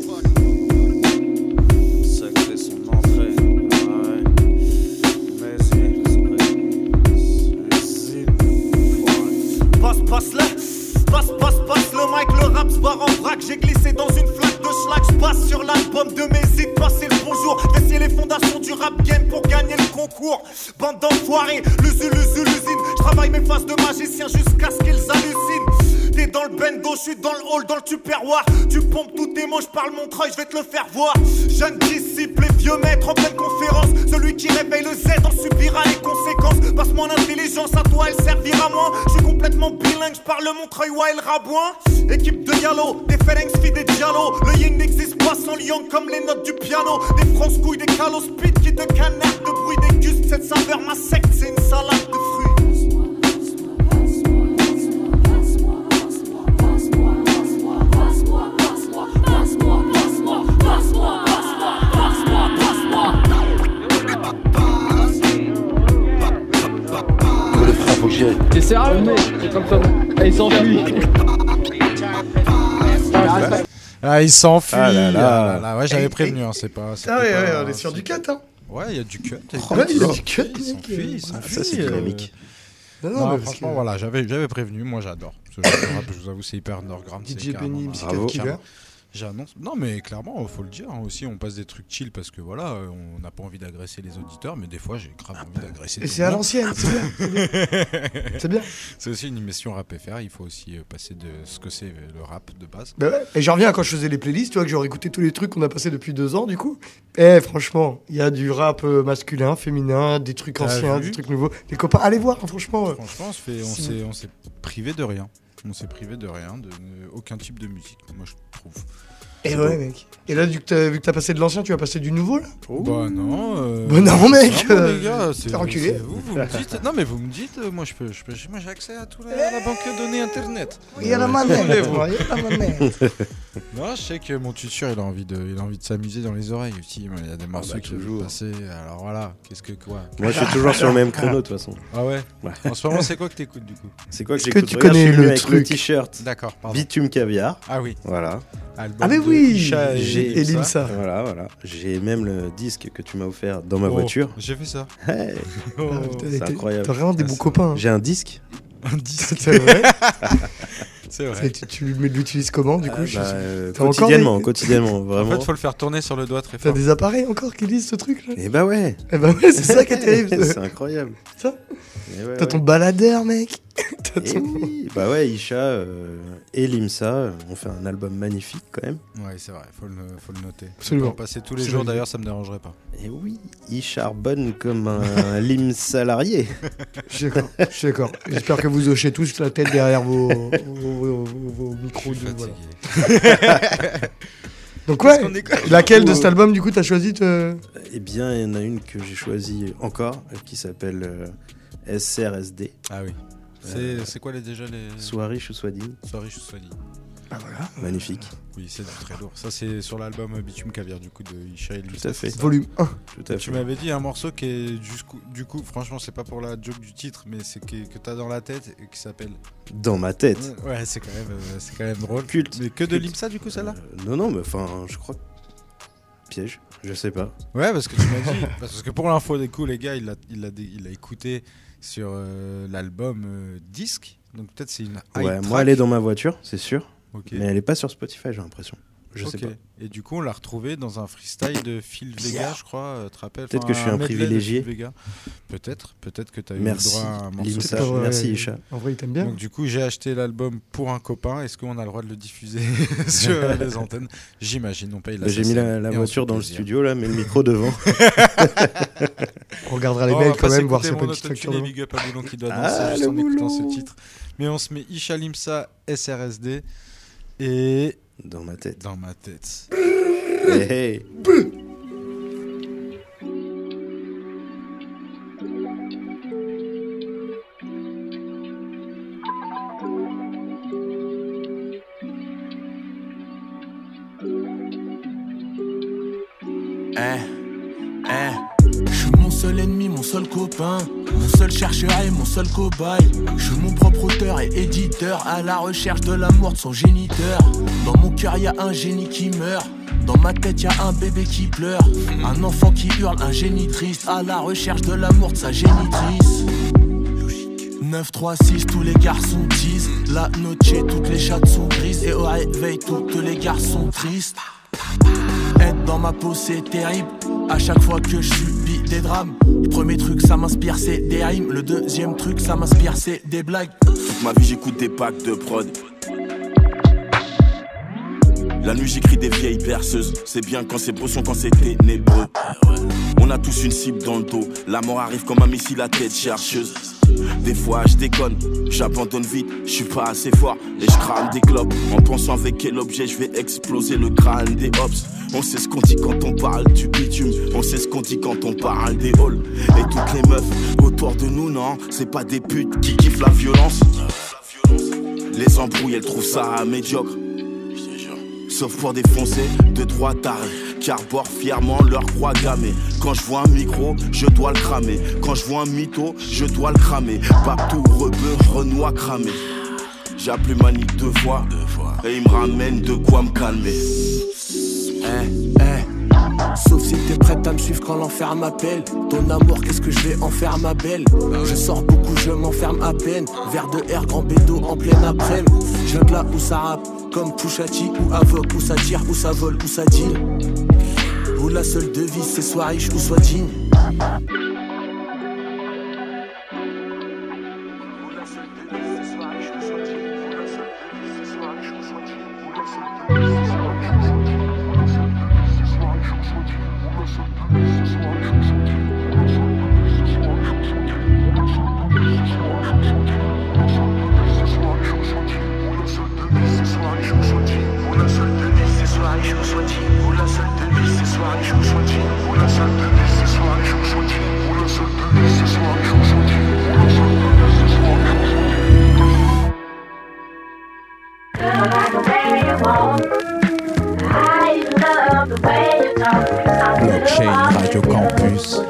Passe, passe-le, passe, passe, passe le mic, le rap se barre en vrac. J'ai glissé dans une flaque de schlag, je passe sur l'album de mes hits. Passez le bonjour, laissez les fondations du rap game pour gagner le concours. Bande d'enfoirés, l'usule, l'usule, l'usine. Je travaille mes phases de magicien jusqu'à ce qu'ils hallucinent. T'es dans le bendo, je suis dans le hall, dans le tupperware. Tu pompes tous tes mots, je parle mon treuil, je vais te le faire voir. Jeune disciple et vieux maître en pleine conférence. Celui qui réveille le Z en subira les conséquences. Passe-moi l'intelligence, à toi elle servira moins. Je suis complètement bilingue, je parle mon treuil, ouais, elle rabouin. Équipe de Yalo, des Phalanx, filles des Diallo. Le yin n'existe pas sans lion comme les notes du piano. Des France-couilles, des calos, speed, qui de canard, de bruit, déguste cette saveur, ma secte, c'est une salade de fruits. T'es sérieux mec? C'est comme ça. Ah, il s'enfuit. Ah, il s'enfuit. Ah là là. Ah là là. Ouais, j'avais prévenu, hein, c'est pas. Ah ouais, pas, ouais, on est sur du cut, hein. Ouais, il y a du cut. Oh, ouais, il y a du cut, Il s'enfuit, il s'enfuit. Ça, c'est dynamique. Non, Non, non, non mais franchement, que... voilà, j'avais, j'avais prévenu. Moi, j'adore. Ce genre de rap, je vous avoue, c'est hyper underground. D J c'est carrément- Benny, Ah, Psychiatre bravo. Killer. J'annonce. Non, mais clairement, faut le dire. Hein, aussi, on passe des trucs chill parce que voilà, euh, on n'a pas envie d'agresser les auditeurs, mais des fois, j'ai grave envie d'agresser. Et tout c'est le à monde. l'ancienne, c'est bien, c'est bien. C'est bien. C'est aussi une émission rap F R. Il faut aussi euh, passer de ce que c'est euh, le rap de base. Bah ouais. Et j'en reviens à quand je faisais les playlists, tu vois, que j'aurais écouté tous les trucs qu'on a passés depuis deux ans, du coup. Eh, franchement, il y a du rap euh, masculin, féminin, des trucs T'as anciens, vu des trucs nouveaux. Les copains, allez voir, hein, franchement. euh, Franchement, on, se fait, on, si- s'est, on s'est privé de rien. On s'est privé de rien, de, de aucun type de musique, moi je trouve. Et C'est ouais, beau. mec. Et là, vu que t'as, vu que t'as passé de l'ancien, tu vas passer du nouveau, là? Bah non. Euh... Bah non, mec, non, euh, les gars, c'est t'es reculé. c'est vous, vous me dites. Non, mais vous me dites, euh, moi je peux, je peux, moi j'ai accès à tout la, à la banque de données internet. Il y a la Euh, manette, voulez-vous. ouais, il y a la manette. Non, je sais que mon tuteur il a envie de, il a envie de s'amuser dans les oreilles aussi. mais Il y a des morceaux bah, qui vont passer. Alors voilà, qu'est-ce que quoi Moi, je suis toujours sur le même créneau, de toute façon. Ah ouais. Ouais. En ce moment, c'est quoi que t'écoutes du coup? C'est quoi que Est-ce que j'écoute? tu Regarde, connais je suis venu le avec truc t-shirt D'accord, pardon. Bitume Caviar. Ah oui. Voilà. Album Ah, mais de oui, Isha et j'ai- et Limsa. Voilà, voilà. J'ai même le disque que tu m'as offert dans ma Oh, voiture. J'ai fait ça. Hey. Oh. Ah, putain, C'est t'es- incroyable. T'as vraiment des bons copains. hein. J'ai un disque. Un disque. C'est vrai. C'est vrai. C'est- Tu, tu l'utilises comment, du coup? Ah, je- bah, euh, T'as encore quotidiennement, des- quotidiennement, En vraiment. fait, faut le faire tourner sur le doigt très T'as fort. des appareils encore qui lisent ce truc-là? Et bah ouais. Eh bah ouais, c'est ça qui est terrible. C'est incroyable. Ça Et ouais, T'as ouais. ton baladeur, mec. T'as Et ton- oui, bah ouais, Isha euh, et Limsa euh, ont fait un album magnifique quand même. Ouais, c'est vrai, faut le, faut le noter. Absolument. On peut en passer tous les C'est jours vrai. d'ailleurs, ça me dérangerait pas. Et oui, il charbonne comme un Lim salarié. Je suis d'accord, je suis d'accord. J'espère que vous hochez tous la tête derrière vos, vos, vos- vos- vos micros. Je suis de- voilà. fatigué. Donc ouais, Parce qu'on est- laquelle de cet album du coup t'as choisi te... Eh bien, il y en a une que j'ai choisie encore, euh, qui s'appelle euh, S R S D. Ah oui. C'est, c'est quoi les, déjà les. Sois riche ou sois digne. Sois riche ou sois digne. Ah voilà. Magnifique. Oui, c'est du très lourd. Ça, c'est sur l'album Bitume Caviar du coup de Isha et Limsa. Tout à fait. Volume un. Tout à Tu fait. m'avais dit un morceau qui est jusqu'où- du coup, franchement, c'est pas pour la joke du titre, mais c'est que, que t'as dans la tête et qui s'appelle. Dans ma tête. Ouais, c'est quand même, euh, c'est quand même drôle. Culte. Mais que de Culte. Limsa du coup, celle-là. Euh, non, non, mais enfin, je crois. Piège, je sais pas. Ouais, parce que tu m'as dit. Parce que pour l'info des coups, les gars, il a, il a, il a écouté sur euh, l'album euh, Disque. Donc peut-être c'est une. Ouais, track. moi elle est dans ma voiture, c'est sûr. Okay. Mais elle est pas sur Spotify, j'ai l'impression. Je okay. sais pas. Et du coup, on l'a retrouvé dans un freestyle de Phil Vega, je crois. Euh, tu te rappelles? Peut-être enfin, que je suis un, un privilégié. Peut-être, peut-être que tu as eu merci, le droit à un morceau. Limsa, ouais, merci Isha. En vrai, il t'aime bien. Donc du coup, j'ai acheté l'album pour un copain. Est-ce qu'on a le droit de le diffuser sur les antennes? J'imagine. On paye la. J'ai mis la, la voiture dans plaisir. Le studio là, mais le micro devant. On regardera les oh, mails quand même, voir si on peut une petite structure. On big up à Boulon qui doit danser ah, juste en écoutant ce titre. Mais on se met Isha Limsa S R S D et dans ma tête. Dans ma tête. Hey, hey. Eh, eh, je suis mon seul ennemi, mon seul copain, mon seul chercheur et mon seul cobaye. Je suis mon propre auteur et éditeur, à la recherche de l'amour de son géniteur. Dans mon cœur y a un génie qui meurt, dans ma tête y a un bébé qui pleure, un enfant qui hurle, un génie triste, à la recherche de l'amour de sa génitrice. neuf trois six, tous les garçons disent la noche, toutes les chattes sont grises, et au réveil, toutes les garçons tristes. Être dans ma peau c'est terrible, à chaque fois que je subis des drames. Le premier truc ça m'inspire c'est des rimes, le deuxième truc ça m'inspire c'est des blagues. Toute ma vie j'écoute des packs de prod. La nuit j'écris des vieilles berceuses. C'est bien quand c'est beau son, quand c'est ténébreux. On a tous une cible dans le dos. La mort arrive comme un missile à tête chercheuse. Des fois je déconne, j'abandonne vite, je suis pas assez fort et je crame des clopes en pensant avec quel objet je vais exploser le crâne des hops. On sait ce qu'on dit quand on parle du bitume, on sait ce qu'on dit quand on parle des halls. Et toutes les meufs autour de nous, non, c'est pas des putes qui kiffent la violence. Les embrouilles, elles trouvent ça médiocre. Sauf pour défoncer de droite tarés qui arborent fièrement leur croix gammée. Quand je vois un micro, je dois le cramer. Quand je vois un mytho, je dois le cramer. Babtou, rebeu, Renoir cramé. J'ai appelé Mani deux fois, et il me ramène de quoi me calmer. Eh, eh. Sauf si t'es prête à me suivre quand l'enfer m'appelle. Ton amour, qu'est-ce que je vais en faire ma belle? Je sors beaucoup, je m'enferme à peine. Verre de air, grand bédo en pleine après-midi. Je viens de là où ça rappe, comme Pouchati, ou Avoc, où ça tire, où ça vole, où ça deal. Où la seule devise c'est soit riche ou soit digne. Blockchain Radio Campus.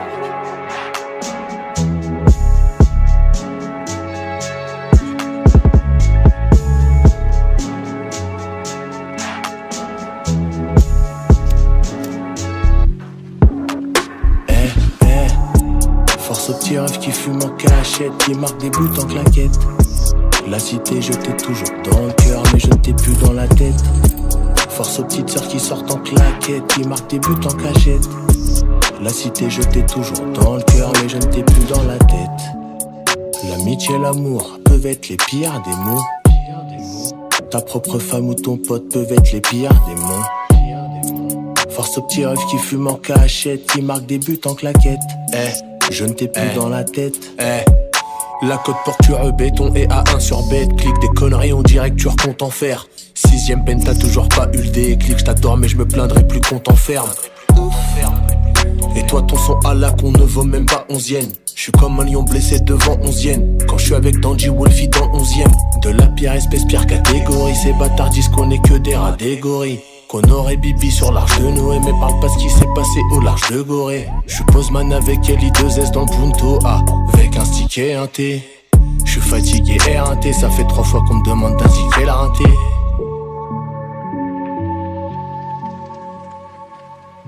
Eh, eh, force au petit rêve qui fume en cachette, qui marque des buts en claquette. La cité, je t'ai toujours dans le cœur, mais je ne t'ai plus dans la tête. Force aux petites sœurs qui sortent en claquette, qui marquent des buts en cachette. La cité, je t'ai toujours dans le cœur, mais je ne t'ai plus dans la tête. L'amitié et l'amour peuvent être les pires des mots. Ta propre femme ou ton pote peuvent être les pires des mots. Force aux petits rêves qui fument en cachette, qui marquent des buts en claquette. Eh, je ne t'ai plus eh, dans la tête. Eh. La cote porture béton et A un sur bête. Clique des conneries, on dirait que tu recomptes en faire. Sixième peine, t'as toujours pas eu le déclic. Je t'adore mais je me plaindrai plus qu'on t'enferme. Et toi ton son à la qu'on ne vaut même pas onzième. Je suis comme un lion blessé devant onzième. Quand je suis avec Dandy Wolfie dans onzième. De la pire espèce, pire catégorie. Ces bâtards disent qu'on est que des rats des gorilles. Qu'on aurait bibi sur l'arche de Noé, mais parle pas ce qui s'est passé au large de Gorée. J'suis Postman avec L I deux S dans le Punto A, avec un stick et un T. J'suis fatigué R un T, ça fait trois fois qu'on me demande d'indiquer la rinté.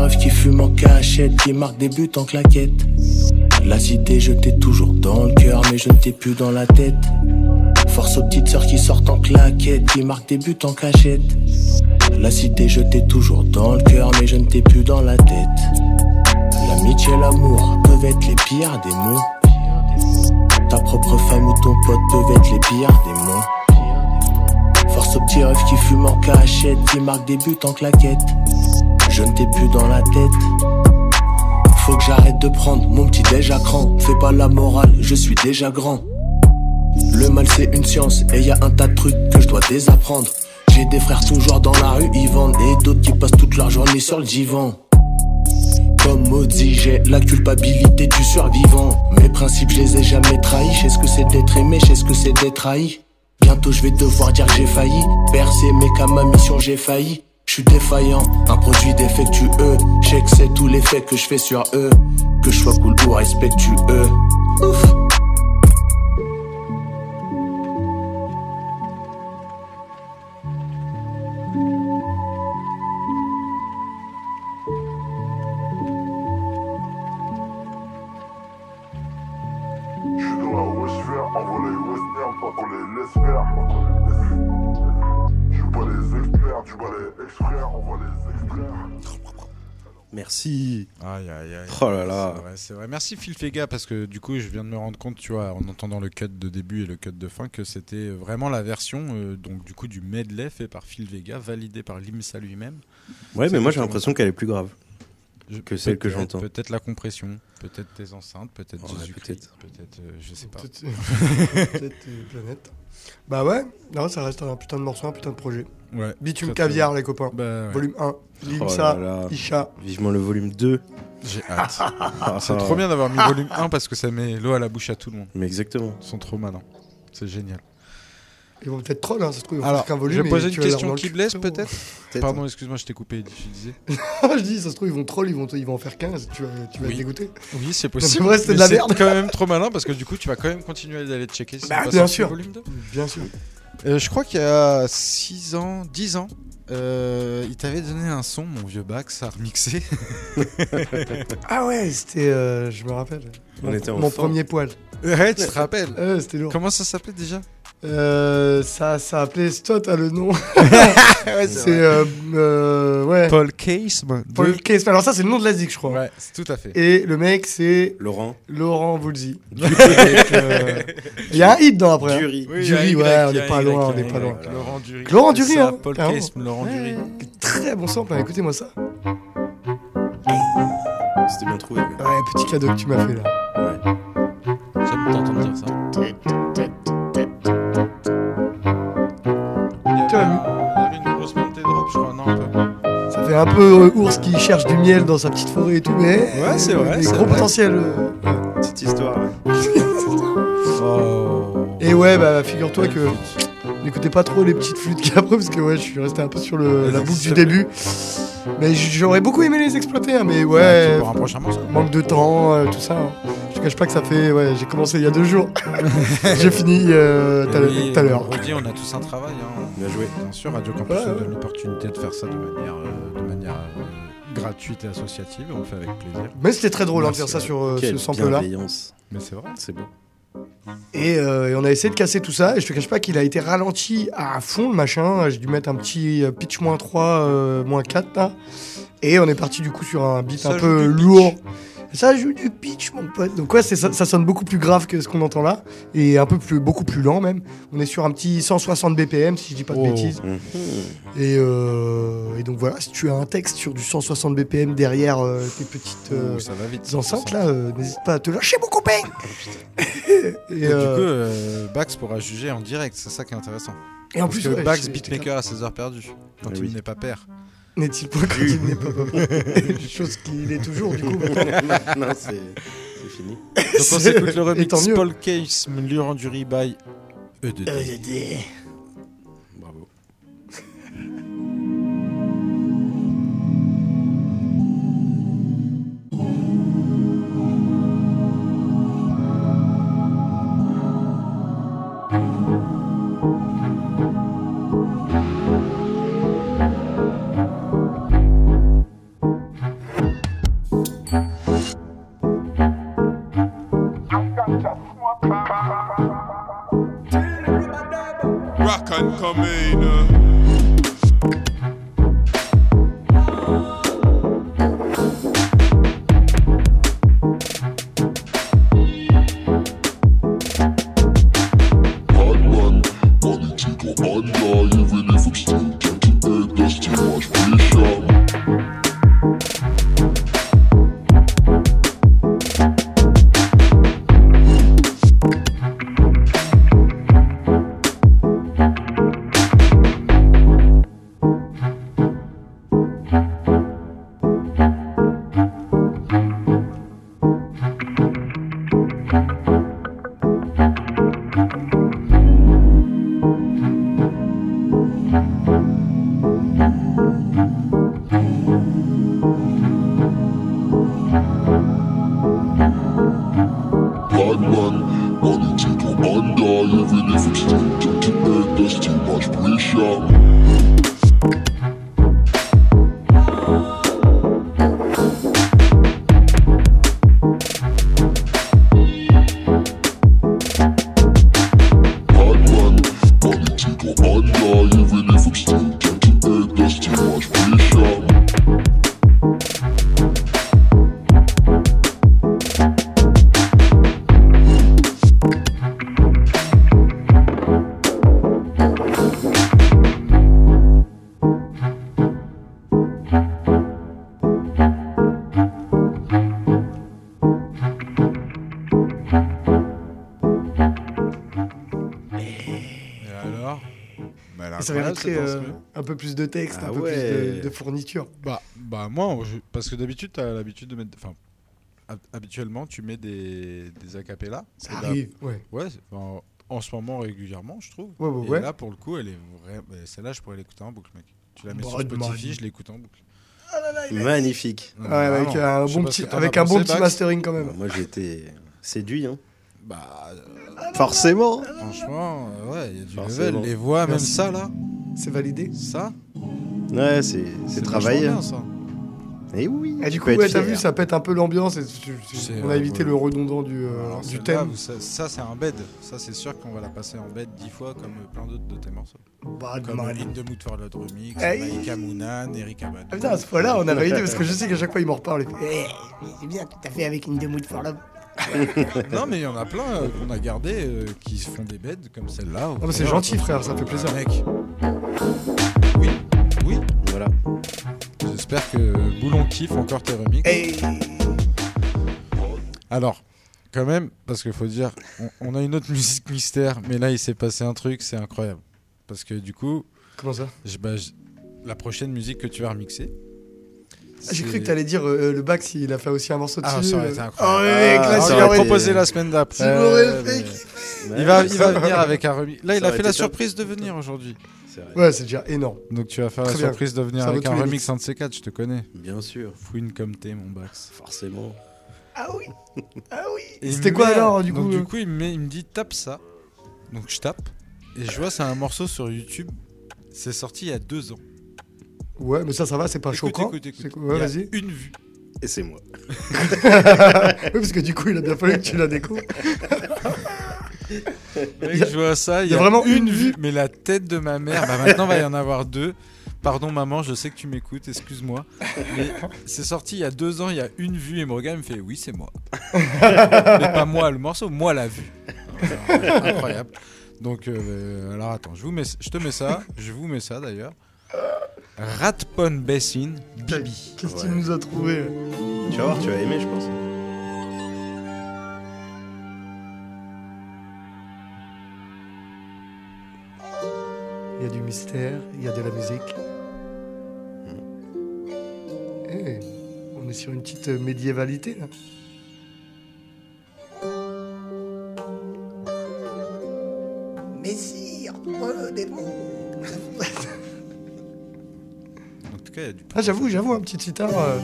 refs qui fument en cachette, qui marquent des buts en claquette. La cité, je t'ai toujours dans le cœur, mais je ne t'ai plus dans la tête. Force aux petites sœurs qui sortent en claquette, qui marquent des buts en cachette. La cité, je t'ai toujours dans le cœur, mais je ne t'ai plus dans la tête. L'amitié et l'amour peuvent être les pires des mots. Ta propre femme ou ton pote peuvent être les pires des mots. Force aux petits refs qui fument en cachette, qui marquent des buts en claquette. Je ne t'ai plus dans la tête. Faut que j'arrête de prendre mon petit déj à cran. Fais pas la morale, je suis déjà grand. Le mal c'est une science et y a un tas de trucs que je dois désapprendre. J'ai des frères toujours dans la rue, ils vendent. Et d'autres qui passent toute leur journée sur le divan. Comme maudit, j'ai la culpabilité du survivant. Mes principes, je les ai jamais trahis. Je sais ce que c'est d'être aimé, je sais ce que c'est d'être trahi. Bientôt je vais devoir dire que j'ai failli percer, mais qu'à ma mission j'ai failli. Je suis défaillant, un produit défectueux. Je sais que c'est tous les faits que je fais sur eux. Que je sois cool ou respectueux. Ouf. Merci. Aïe aïe aïe. Oh là là. C'est vrai, c'est vrai. Merci Phil Vega parce que du coup je viens de me rendre compte, tu vois, en entendant le cut de début et le cut de fin, que c'était vraiment la version euh, donc du coup du medley fait par Phil Vega, validé par Limsa lui-même. Ouais, c'est mais moi j'ai l'impression qu'elle est plus grave je, que celle que j'entends. Peut-être la compression, peut-être tes enceintes, peut-être oh, Jésus, peut-être, peut-être euh, je sais pas. Peut-être, peut-être euh, planète. Bah ouais, non, ça reste un putain de morceau, un putain de projet. Ouais. Bitume Caviar, les copains. Bah, ouais. Volume un. Limsa, oh Isha. Vivement le volume deux. J'ai hâte. C'est trop bien d'avoir mis volume un parce que ça met l'eau à la bouche à tout le monde. Mais exactement. Ils sont trop malins. C'est génial. Ils vont peut-être troll, hein, ça se trouve. Alors, un volume je vais poser une tu vas question leur qui dans blesse le peut-être peut Pardon, excuse-moi, je t'ai coupé, tu disais. Je dis, ça se trouve, ils vont troll, ils vont, ils vont en faire quinze, tu vas, tu vas oui. être dégoûté. Oui, c'est possible. C'est vrai, c'est de la merde. C'est quand même trop malin parce que du coup, tu vas quand même continuer d'aller checker si bah, c'est bien pas sûr. volume deux. Bien sûr. Euh, je crois qu'il y a six ans, dix ans, euh, il t'avait donné un son, mon vieux Bax, à remixer. Ah ouais, c'était, euh, je me rappelle. On mon, était mon enfant. premier poil. Ouais, tu te rappelles. Ouais, c'était lourd. Comment ça s'appelait déjà? Euh, ça, ça appelait Stott à le nom. Ouais, c'est euh, euh, ouais. Paul Caseman. Paul Caseman. Alors ça, c'est le nom de la zik, je crois. Ouais, c'est tout à fait. Et le mec, c'est Laurent. Laurent Voulzy. Il euh... y a un hit dans après. Dury. Hein. Oui, Dury, ouais, on n'est pas loin, on n'est pas loin. Laurent Dury. Laurent Dury, hein. Paul Caseman, Laurent Dury. Très bon sample. Écoutez-moi ça. C'était bien trouvé. Ouais, petit cadeau que tu m'as fait là. Ouais. J'aime t'entendre dire ça. Il y avait une grosse montée de drop, je crois, non, un peu. Ça fait un peu euh, ours qui cherche du miel dans sa petite forêt et tout, mais. Ouais, c'est vrai. Des c'est gros vrai. potentiel. Euh... Petite histoire, ouais. Oh. Et ouais, bah figure-toi que. N'écoutez pas trop les petites flûtes qu'il y a après, parce que ouais, je suis resté un peu sur le, la boucle du début. Mais j'aurais beaucoup aimé les exploiter, hein, mais ouais. Pour un prochain morceau. Manque de temps, euh, tout ça. Hein. Je te cache pas que ça fait. Ouais, j'ai commencé il y a deux jours. J'ai fini euh, tout oui, à l'heure. On dit, on a tous un travail. Hein. Bien joué. Bien sûr, Radio Campus ouais, nous ouais. donne l'opportunité de faire ça de manière, euh, de manière euh, gratuite et associative. On le fait avec plaisir. Mais c'était très drôle hein, de Merci, faire ça sur euh, Quelle ce sample-là. bienveillance. Mais c'est vrai. C'est beau. Et, euh, et on a essayé de casser tout ça. Et je te cache pas qu'il a été ralenti à fond le machin. J'ai dû mettre un petit euh, pitch moins trois, euh, moins quatre là. Et on est parti du coup sur un beat Ça un joue peu du pitch. lourd. Ça joue du pitch, mon pote. Donc ouais, c'est, ça, ça sonne beaucoup plus grave que ce qu'on entend là. Et un peu plus, beaucoup plus lent même. On est sur un petit cent soixante B P M si je dis pas de Oh. bêtises. Mmh. Et, euh, et donc voilà, si tu as un texte sur du cent soixante B P M derrière euh, tes petites euh, Oh, ça va vite. enceintes là, euh, n'hésite pas à te lâcher mon copain. Et, Donc, euh, Du coup, euh, Bax pourra juger en direct, c'est ça qui est intéressant. et en Parce plus, que ouais, Bax je- beatmaker à ses heures perdues, quand Ah il oui. n'est pas père. N'est-il pas quand il n'est pas papa. Chose qu'il est toujours du coup. non, c'est c'est fini. Donc on s'écoute le Et tant remix mieux. Paul Case, Laurent Dury by E deux D. Bravo. Rock and come in. Ça mériterait euh, un peu plus de texte, ah un peu ouais. plus de, de fourniture. Bah, bah moi, je, parce que d'habitude, tu as l'habitude de mettre... Enfin, habituellement, tu mets des, des acapellas. Ça arrive, là, ouais. Ouais, en, en ce moment, régulièrement, je trouve. Ouais, ouais, Et ouais. là, pour le coup, elle est vraie. Celle-là, je pourrais l'écouter en boucle, mec. Tu la mets bon, sur Spotify, man. Je l'écoute en boucle. Ah là là, magnifique. Ouais, ouais, avec un bon petit, avec un bon petit mastering quand même. Moi, j'ai été séduit, hein. Bah, euh, forcément. Franchement, euh, ouais, il y a du forcément. Level. Les voix, même ça, là. C'est validé. Ça Ouais, c'est, c'est, c'est travaillé. Bien, ça. Et oui. Et du coup, ouais, t'as vu, ça pète un peu l'ambiance. Et tu, tu, on a évité ouais. le redondant du, euh, Alors, du thème. Là, ça, ça, c'est un bed. Ça, c'est sûr qu'on va la passer en bed dix fois comme plein d'autres de tes morceaux. Bah, comme In the Mood for Love Remix, hey. Maïka Mounan, Erika Badu. Ah, putain, à ce fois-là, on a validé parce que je sais qu'à chaque fois, il m'en reparle. Hey, c'est bien, tu t'as fait avec In the Mood for Love. Non, mais il y en a plein euh, qu'on a gardé euh, qui se font des beds comme celle-là. Oh, mais c'est gentil, frère, ça fait plaisir. Mec. Oui, oui. Voilà. J'espère que Boulon kiffe encore tes remixes. Hey. Alors, quand même, parce qu'il faut dire, on, on a une autre musique mystère, mais là, il s'est passé un truc, c'est incroyable. Parce que du coup... Comment ça je, bah, je, La prochaine musique que tu vas remixer... Ah, j'ai cru que t'allais dire euh, le Bax, il a fait aussi un morceau dessus. Ah, ça aurait été incroyable. Oh, mec, là, ah, tu l'aurais proposé la semaine d'après. Mais... Il, va, il va venir avec un remix. Là, il a fait la surprise de venir aujourd'hui. C'est ouais, c'est déjà énorme. Donc, tu vas faire Très la bien. surprise de venir ça avec un remix un de ces quatre, je te connais. Bien sûr. Fouine comme t'es, mon Bax. Forcément. Ah oui. Ah oui. C'était quoi alors, du coup Donc, du coup, il me, il me dit tape ça. Donc, je tape. Et je vois, c'est un morceau sur YouTube. C'est sorti il y a deux ans. Ouais, mais ça, ça va, c'est pas écoute, choquant. Écoute, écoute. C'est... Ouais, il y a vas-y. Une vue. Et c'est moi. Oui, parce que du coup, il a bien fallu que tu la découvres. Mec, je vois ça, il y, y a vraiment une vue. Mais la tête de ma mère, bah maintenant, va y en avoir deux. Pardon, maman, je sais que tu m'écoutes, excuse-moi. Mais c'est sorti il y a deux ans, il y a une vue, et me regarde, il me fait oui, c'est moi. Mais pas moi le morceau, moi la vue. Alors, incroyable. Donc, euh, alors attends, je, vous mets, je te mets ça, je vous mets ça d'ailleurs. Ratpon Bessin, Bibi. Qu'est-ce qu'il ouais. nous a trouvé? Tu vas voir, tu vas aimer, je pense. Il y a du mystère, il y a de la musique. Mmh. Hey, on est sur une petite médiévalité là. Messire, prenez-moi. En tout cas, il y a du. Ah, j'avoue, j'avoue, un petit sitar. Euh...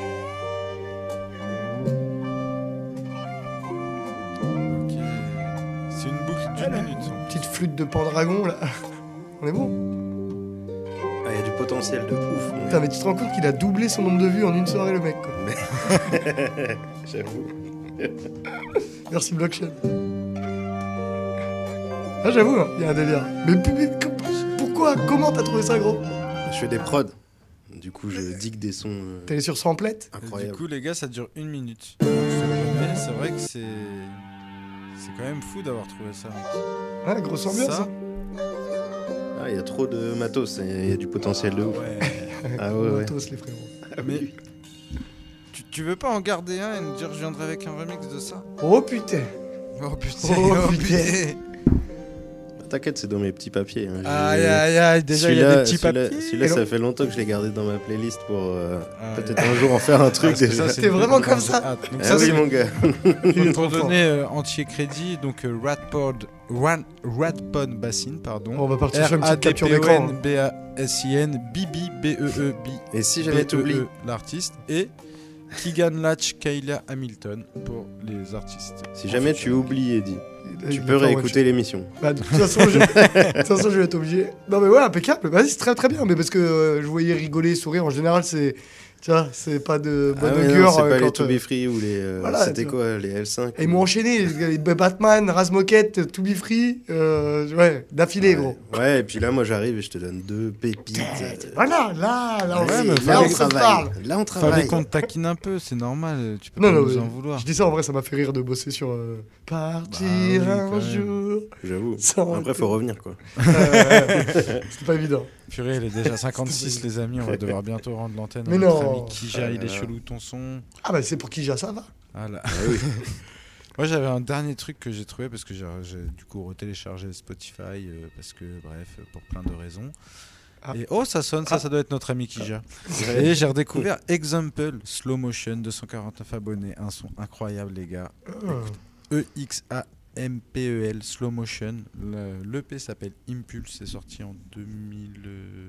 Ok. C'est une boucle d'une voilà. minute. Une petite flûte de Pendragon là. On est bon. Ah, il y a du potentiel de ouf. Putain, mais tu te rends compte qu'il a doublé son nombre de vues en une soirée, le mec, quoi. J'avoue. Merci Blockchain. Ah, j'avoue, il hein, y a un délire. Mais, mais pourquoi? Comment t'as trouvé ça, gros? Je fais des prods. Du coup, je digue des sons. Euh... T'es sur samplette? Incroyable. Du coup, les gars, ça dure une minute. Mais c'est vrai que c'est. C'est quand même fou d'avoir trouvé ça. Ouais, grosse ambiance. Ça... Ah, il y a trop de matos, il y a du potentiel de ouf. Ouais. Ah ouais, matos, ouais. les frérots. Ah, mais tu, tu veux pas en garder un et nous dire je viendrai avec un remix de ça? Oh putain. Oh putain. Oh, oh, putain. putain. T'inquiète, c'est dans mes petits papiers. Hein. Aïe aïe aïe, déjà il y a des petits celui-là, papiers. Celui-là, ça fait longtemps que je l'ai gardé dans ma playlist pour euh, ah, peut-être ouais. un jour en faire un truc. Ah, déjà. C'était vraiment comme ça. Ah, donc ah ça, oui, mon gars. Pour donner euh, entier crédit, donc euh, Radpod, Ran, Radpon Bassin, pardon. On va partir sur une petite capture d'écran. B A S I N, Bibi, B E E B. Et si jamais t'oublies l'artiste, et Keegan Latch, Kayla Hamilton pour les artistes. Si jamais tu oublies Eddie, tu peux réécouter l'émission. Bah, de toute façon, je... de toute façon, je vais être obligé. Non, mais ouais, impeccable. Vas-y, c'est très très bien. Mais parce que euh, je voyais rigoler, sourire. En général, c'est. Tu vois, c'est pas de bonne ah ouais, augure. Non, c'est euh, pas quand, les To Be Free ou les. Euh, voilà, c'était quoi, les L cinq? Et ils m'ont enchaîné. Les Batman, Razmoket, To Be Free. Euh, ouais, d'affilée, ouais. gros. Ouais, et puis là, moi, j'arrive et je te donne deux pépites. Voilà, là, là, on, ouais, là, là, on, on se travaille. parle. Là, on travaille. Fallait qu'on te taquine un peu, c'est normal. Tu peux non, pas non, nous euh, en vouloir. Je dis ça en vrai, ça m'a fait rire de bosser sur euh, Partir bah, oui, un jour. J'avoue. Après, faut revenir, quoi. Euh, c'est pas évident. Purée, il est déjà cinquante-six, les amis. On va devoir bientôt rendre l'antenne. Mais notre non. ami Kija, il est chelou ton son. Ah, bah c'est pour Kija, ça va. Voilà. Ah, oui. Moi, j'avais un dernier truc que j'ai trouvé parce que j'ai, j'ai du coup retéléchargé Spotify euh, parce que, bref, pour plein de raisons. Ah. Et oh, ça sonne, ça, ah. ça doit être notre ami Kija. Ah. Et j'ai redécouvert Example Slow Motion, deux cent quarante-neuf abonnés, un son incroyable, les gars. Oh. E X A M P E L Slow Motion. Le, l'E P s'appelle Impulse, c'est sorti en deux mille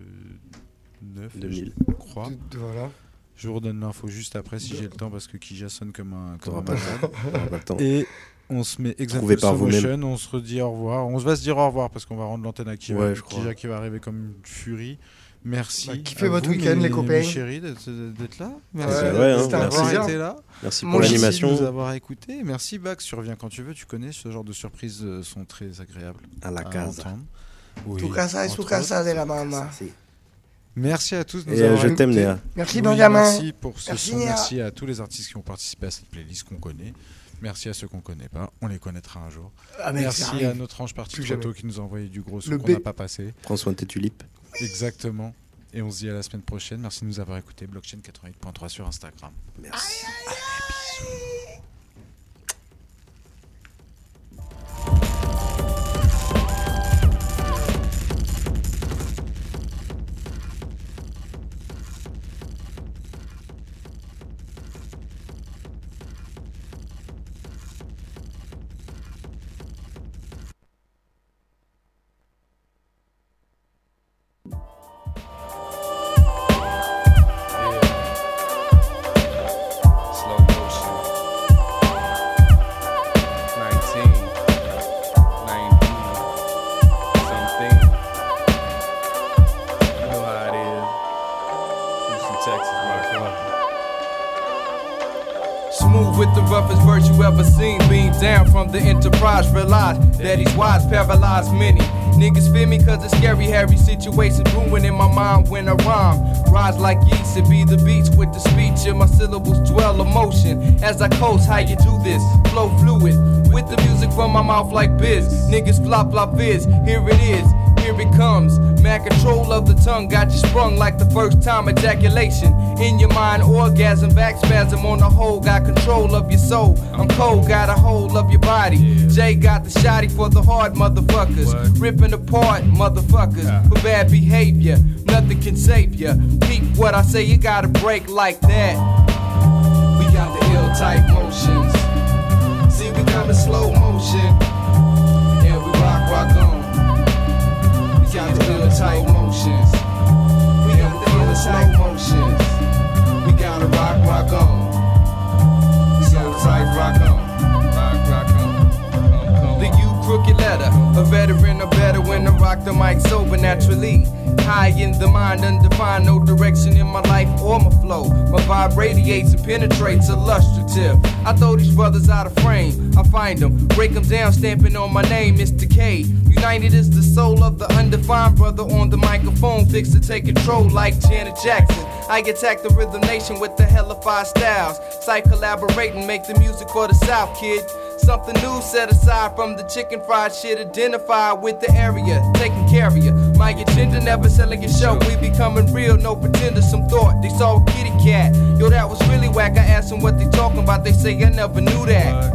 neuf, deux mille. je crois. De, voilà. Je vous redonne l'info juste après si j'ai le temps parce que Kija sonne comme un. Comme un pas, pas le temps. Et on se met Example Slow Motion, on se redit au revoir. On va se dire au revoir parce qu'on va rendre l'antenne à Kija, ouais, Kija qui va arriver comme une furie. Merci. Bah, kiffez votre week-end, les copains. Mes chéris, d'être, d'être là. Merci ouais, ouais, hein, d'avoir été là. Merci pour Merci l'animation. Merci de nous avoir écoutés. Merci Bax, tu reviens quand tu veux. Tu connais ce genre de surprises sont très agréables à la casa. Oui, tu casa et su casa de la maman. Merci à tous. Et euh, je t'aime, Néa. Merci, oui, Benjamin. Merci pour ce merci, son. Néa. Merci à tous les artistes qui ont participé à cette playlist qu'on connaît. Merci à ceux qu'on connaît pas. On les connaîtra un jour. Ah, merci à notre ange parti photo qui nous a envoyé du gros son qu'on n'a pas passé. Prends soin de tes tulipes. Exactement. Et on se dit à la semaine prochaine. Merci de nous avoir écoutés. Blockchain quatre-vingt-huit point trois sur Instagram. Merci. Aïe, aïe, aïe. Allez, bisous. With the roughest verse you ever seen, lean down from the Enterprise, realize that he's wise, paralyzed many niggas feel me cause it's scary, hairy situation brewing in my mind when I rhyme. Rise like yeast and be the beats with the speech and my syllables dwell emotion as I coast. How you do this? Flow fluid with the music from my mouth like biz. Niggas flop flop viz, here it is. Here it comes, man, control of the tongue got you sprung like the first time ejaculation. In your mind, orgasm, back spasm on the whole, got control of your soul. I'm cold, got a hold of your body. Jay got the shotty for the hard motherfuckers. What? Ripping apart motherfuckers yeah. for bad behavior. Nothing can save ya. Peep what I say, you gotta break like that. We got the ill type motions. See, we come in slow motion. And we rock, rock on. We got the ill type motions. We got the ill slow motions. We gotta rock, rock on. We got type rock on. Rock, rock on. Come, come. The U crooked letter. A veteran, a better when when I rock the mic sober naturally. High in the mind, undefined, no direction in my life or my flow. My vibe radiates and penetrates, illustrative. I throw these brothers out of frame. I find them, break them down, stamping on my name, Mister K. United is the soul of the undefined brother on the microphone, fixed to take control like Janet Jackson. I attack the Rhythm Nation with the hellified styles. Psych collaborate and make the music for the South, kid. Something new set aside from the chicken fried shit. Identified with the area, taking care of you. My agenda never selling your show. We becoming real, no pretenders. Some thought they saw a kitty cat. Yo, that was really whack. I asked them what they talking about. They say I never knew that.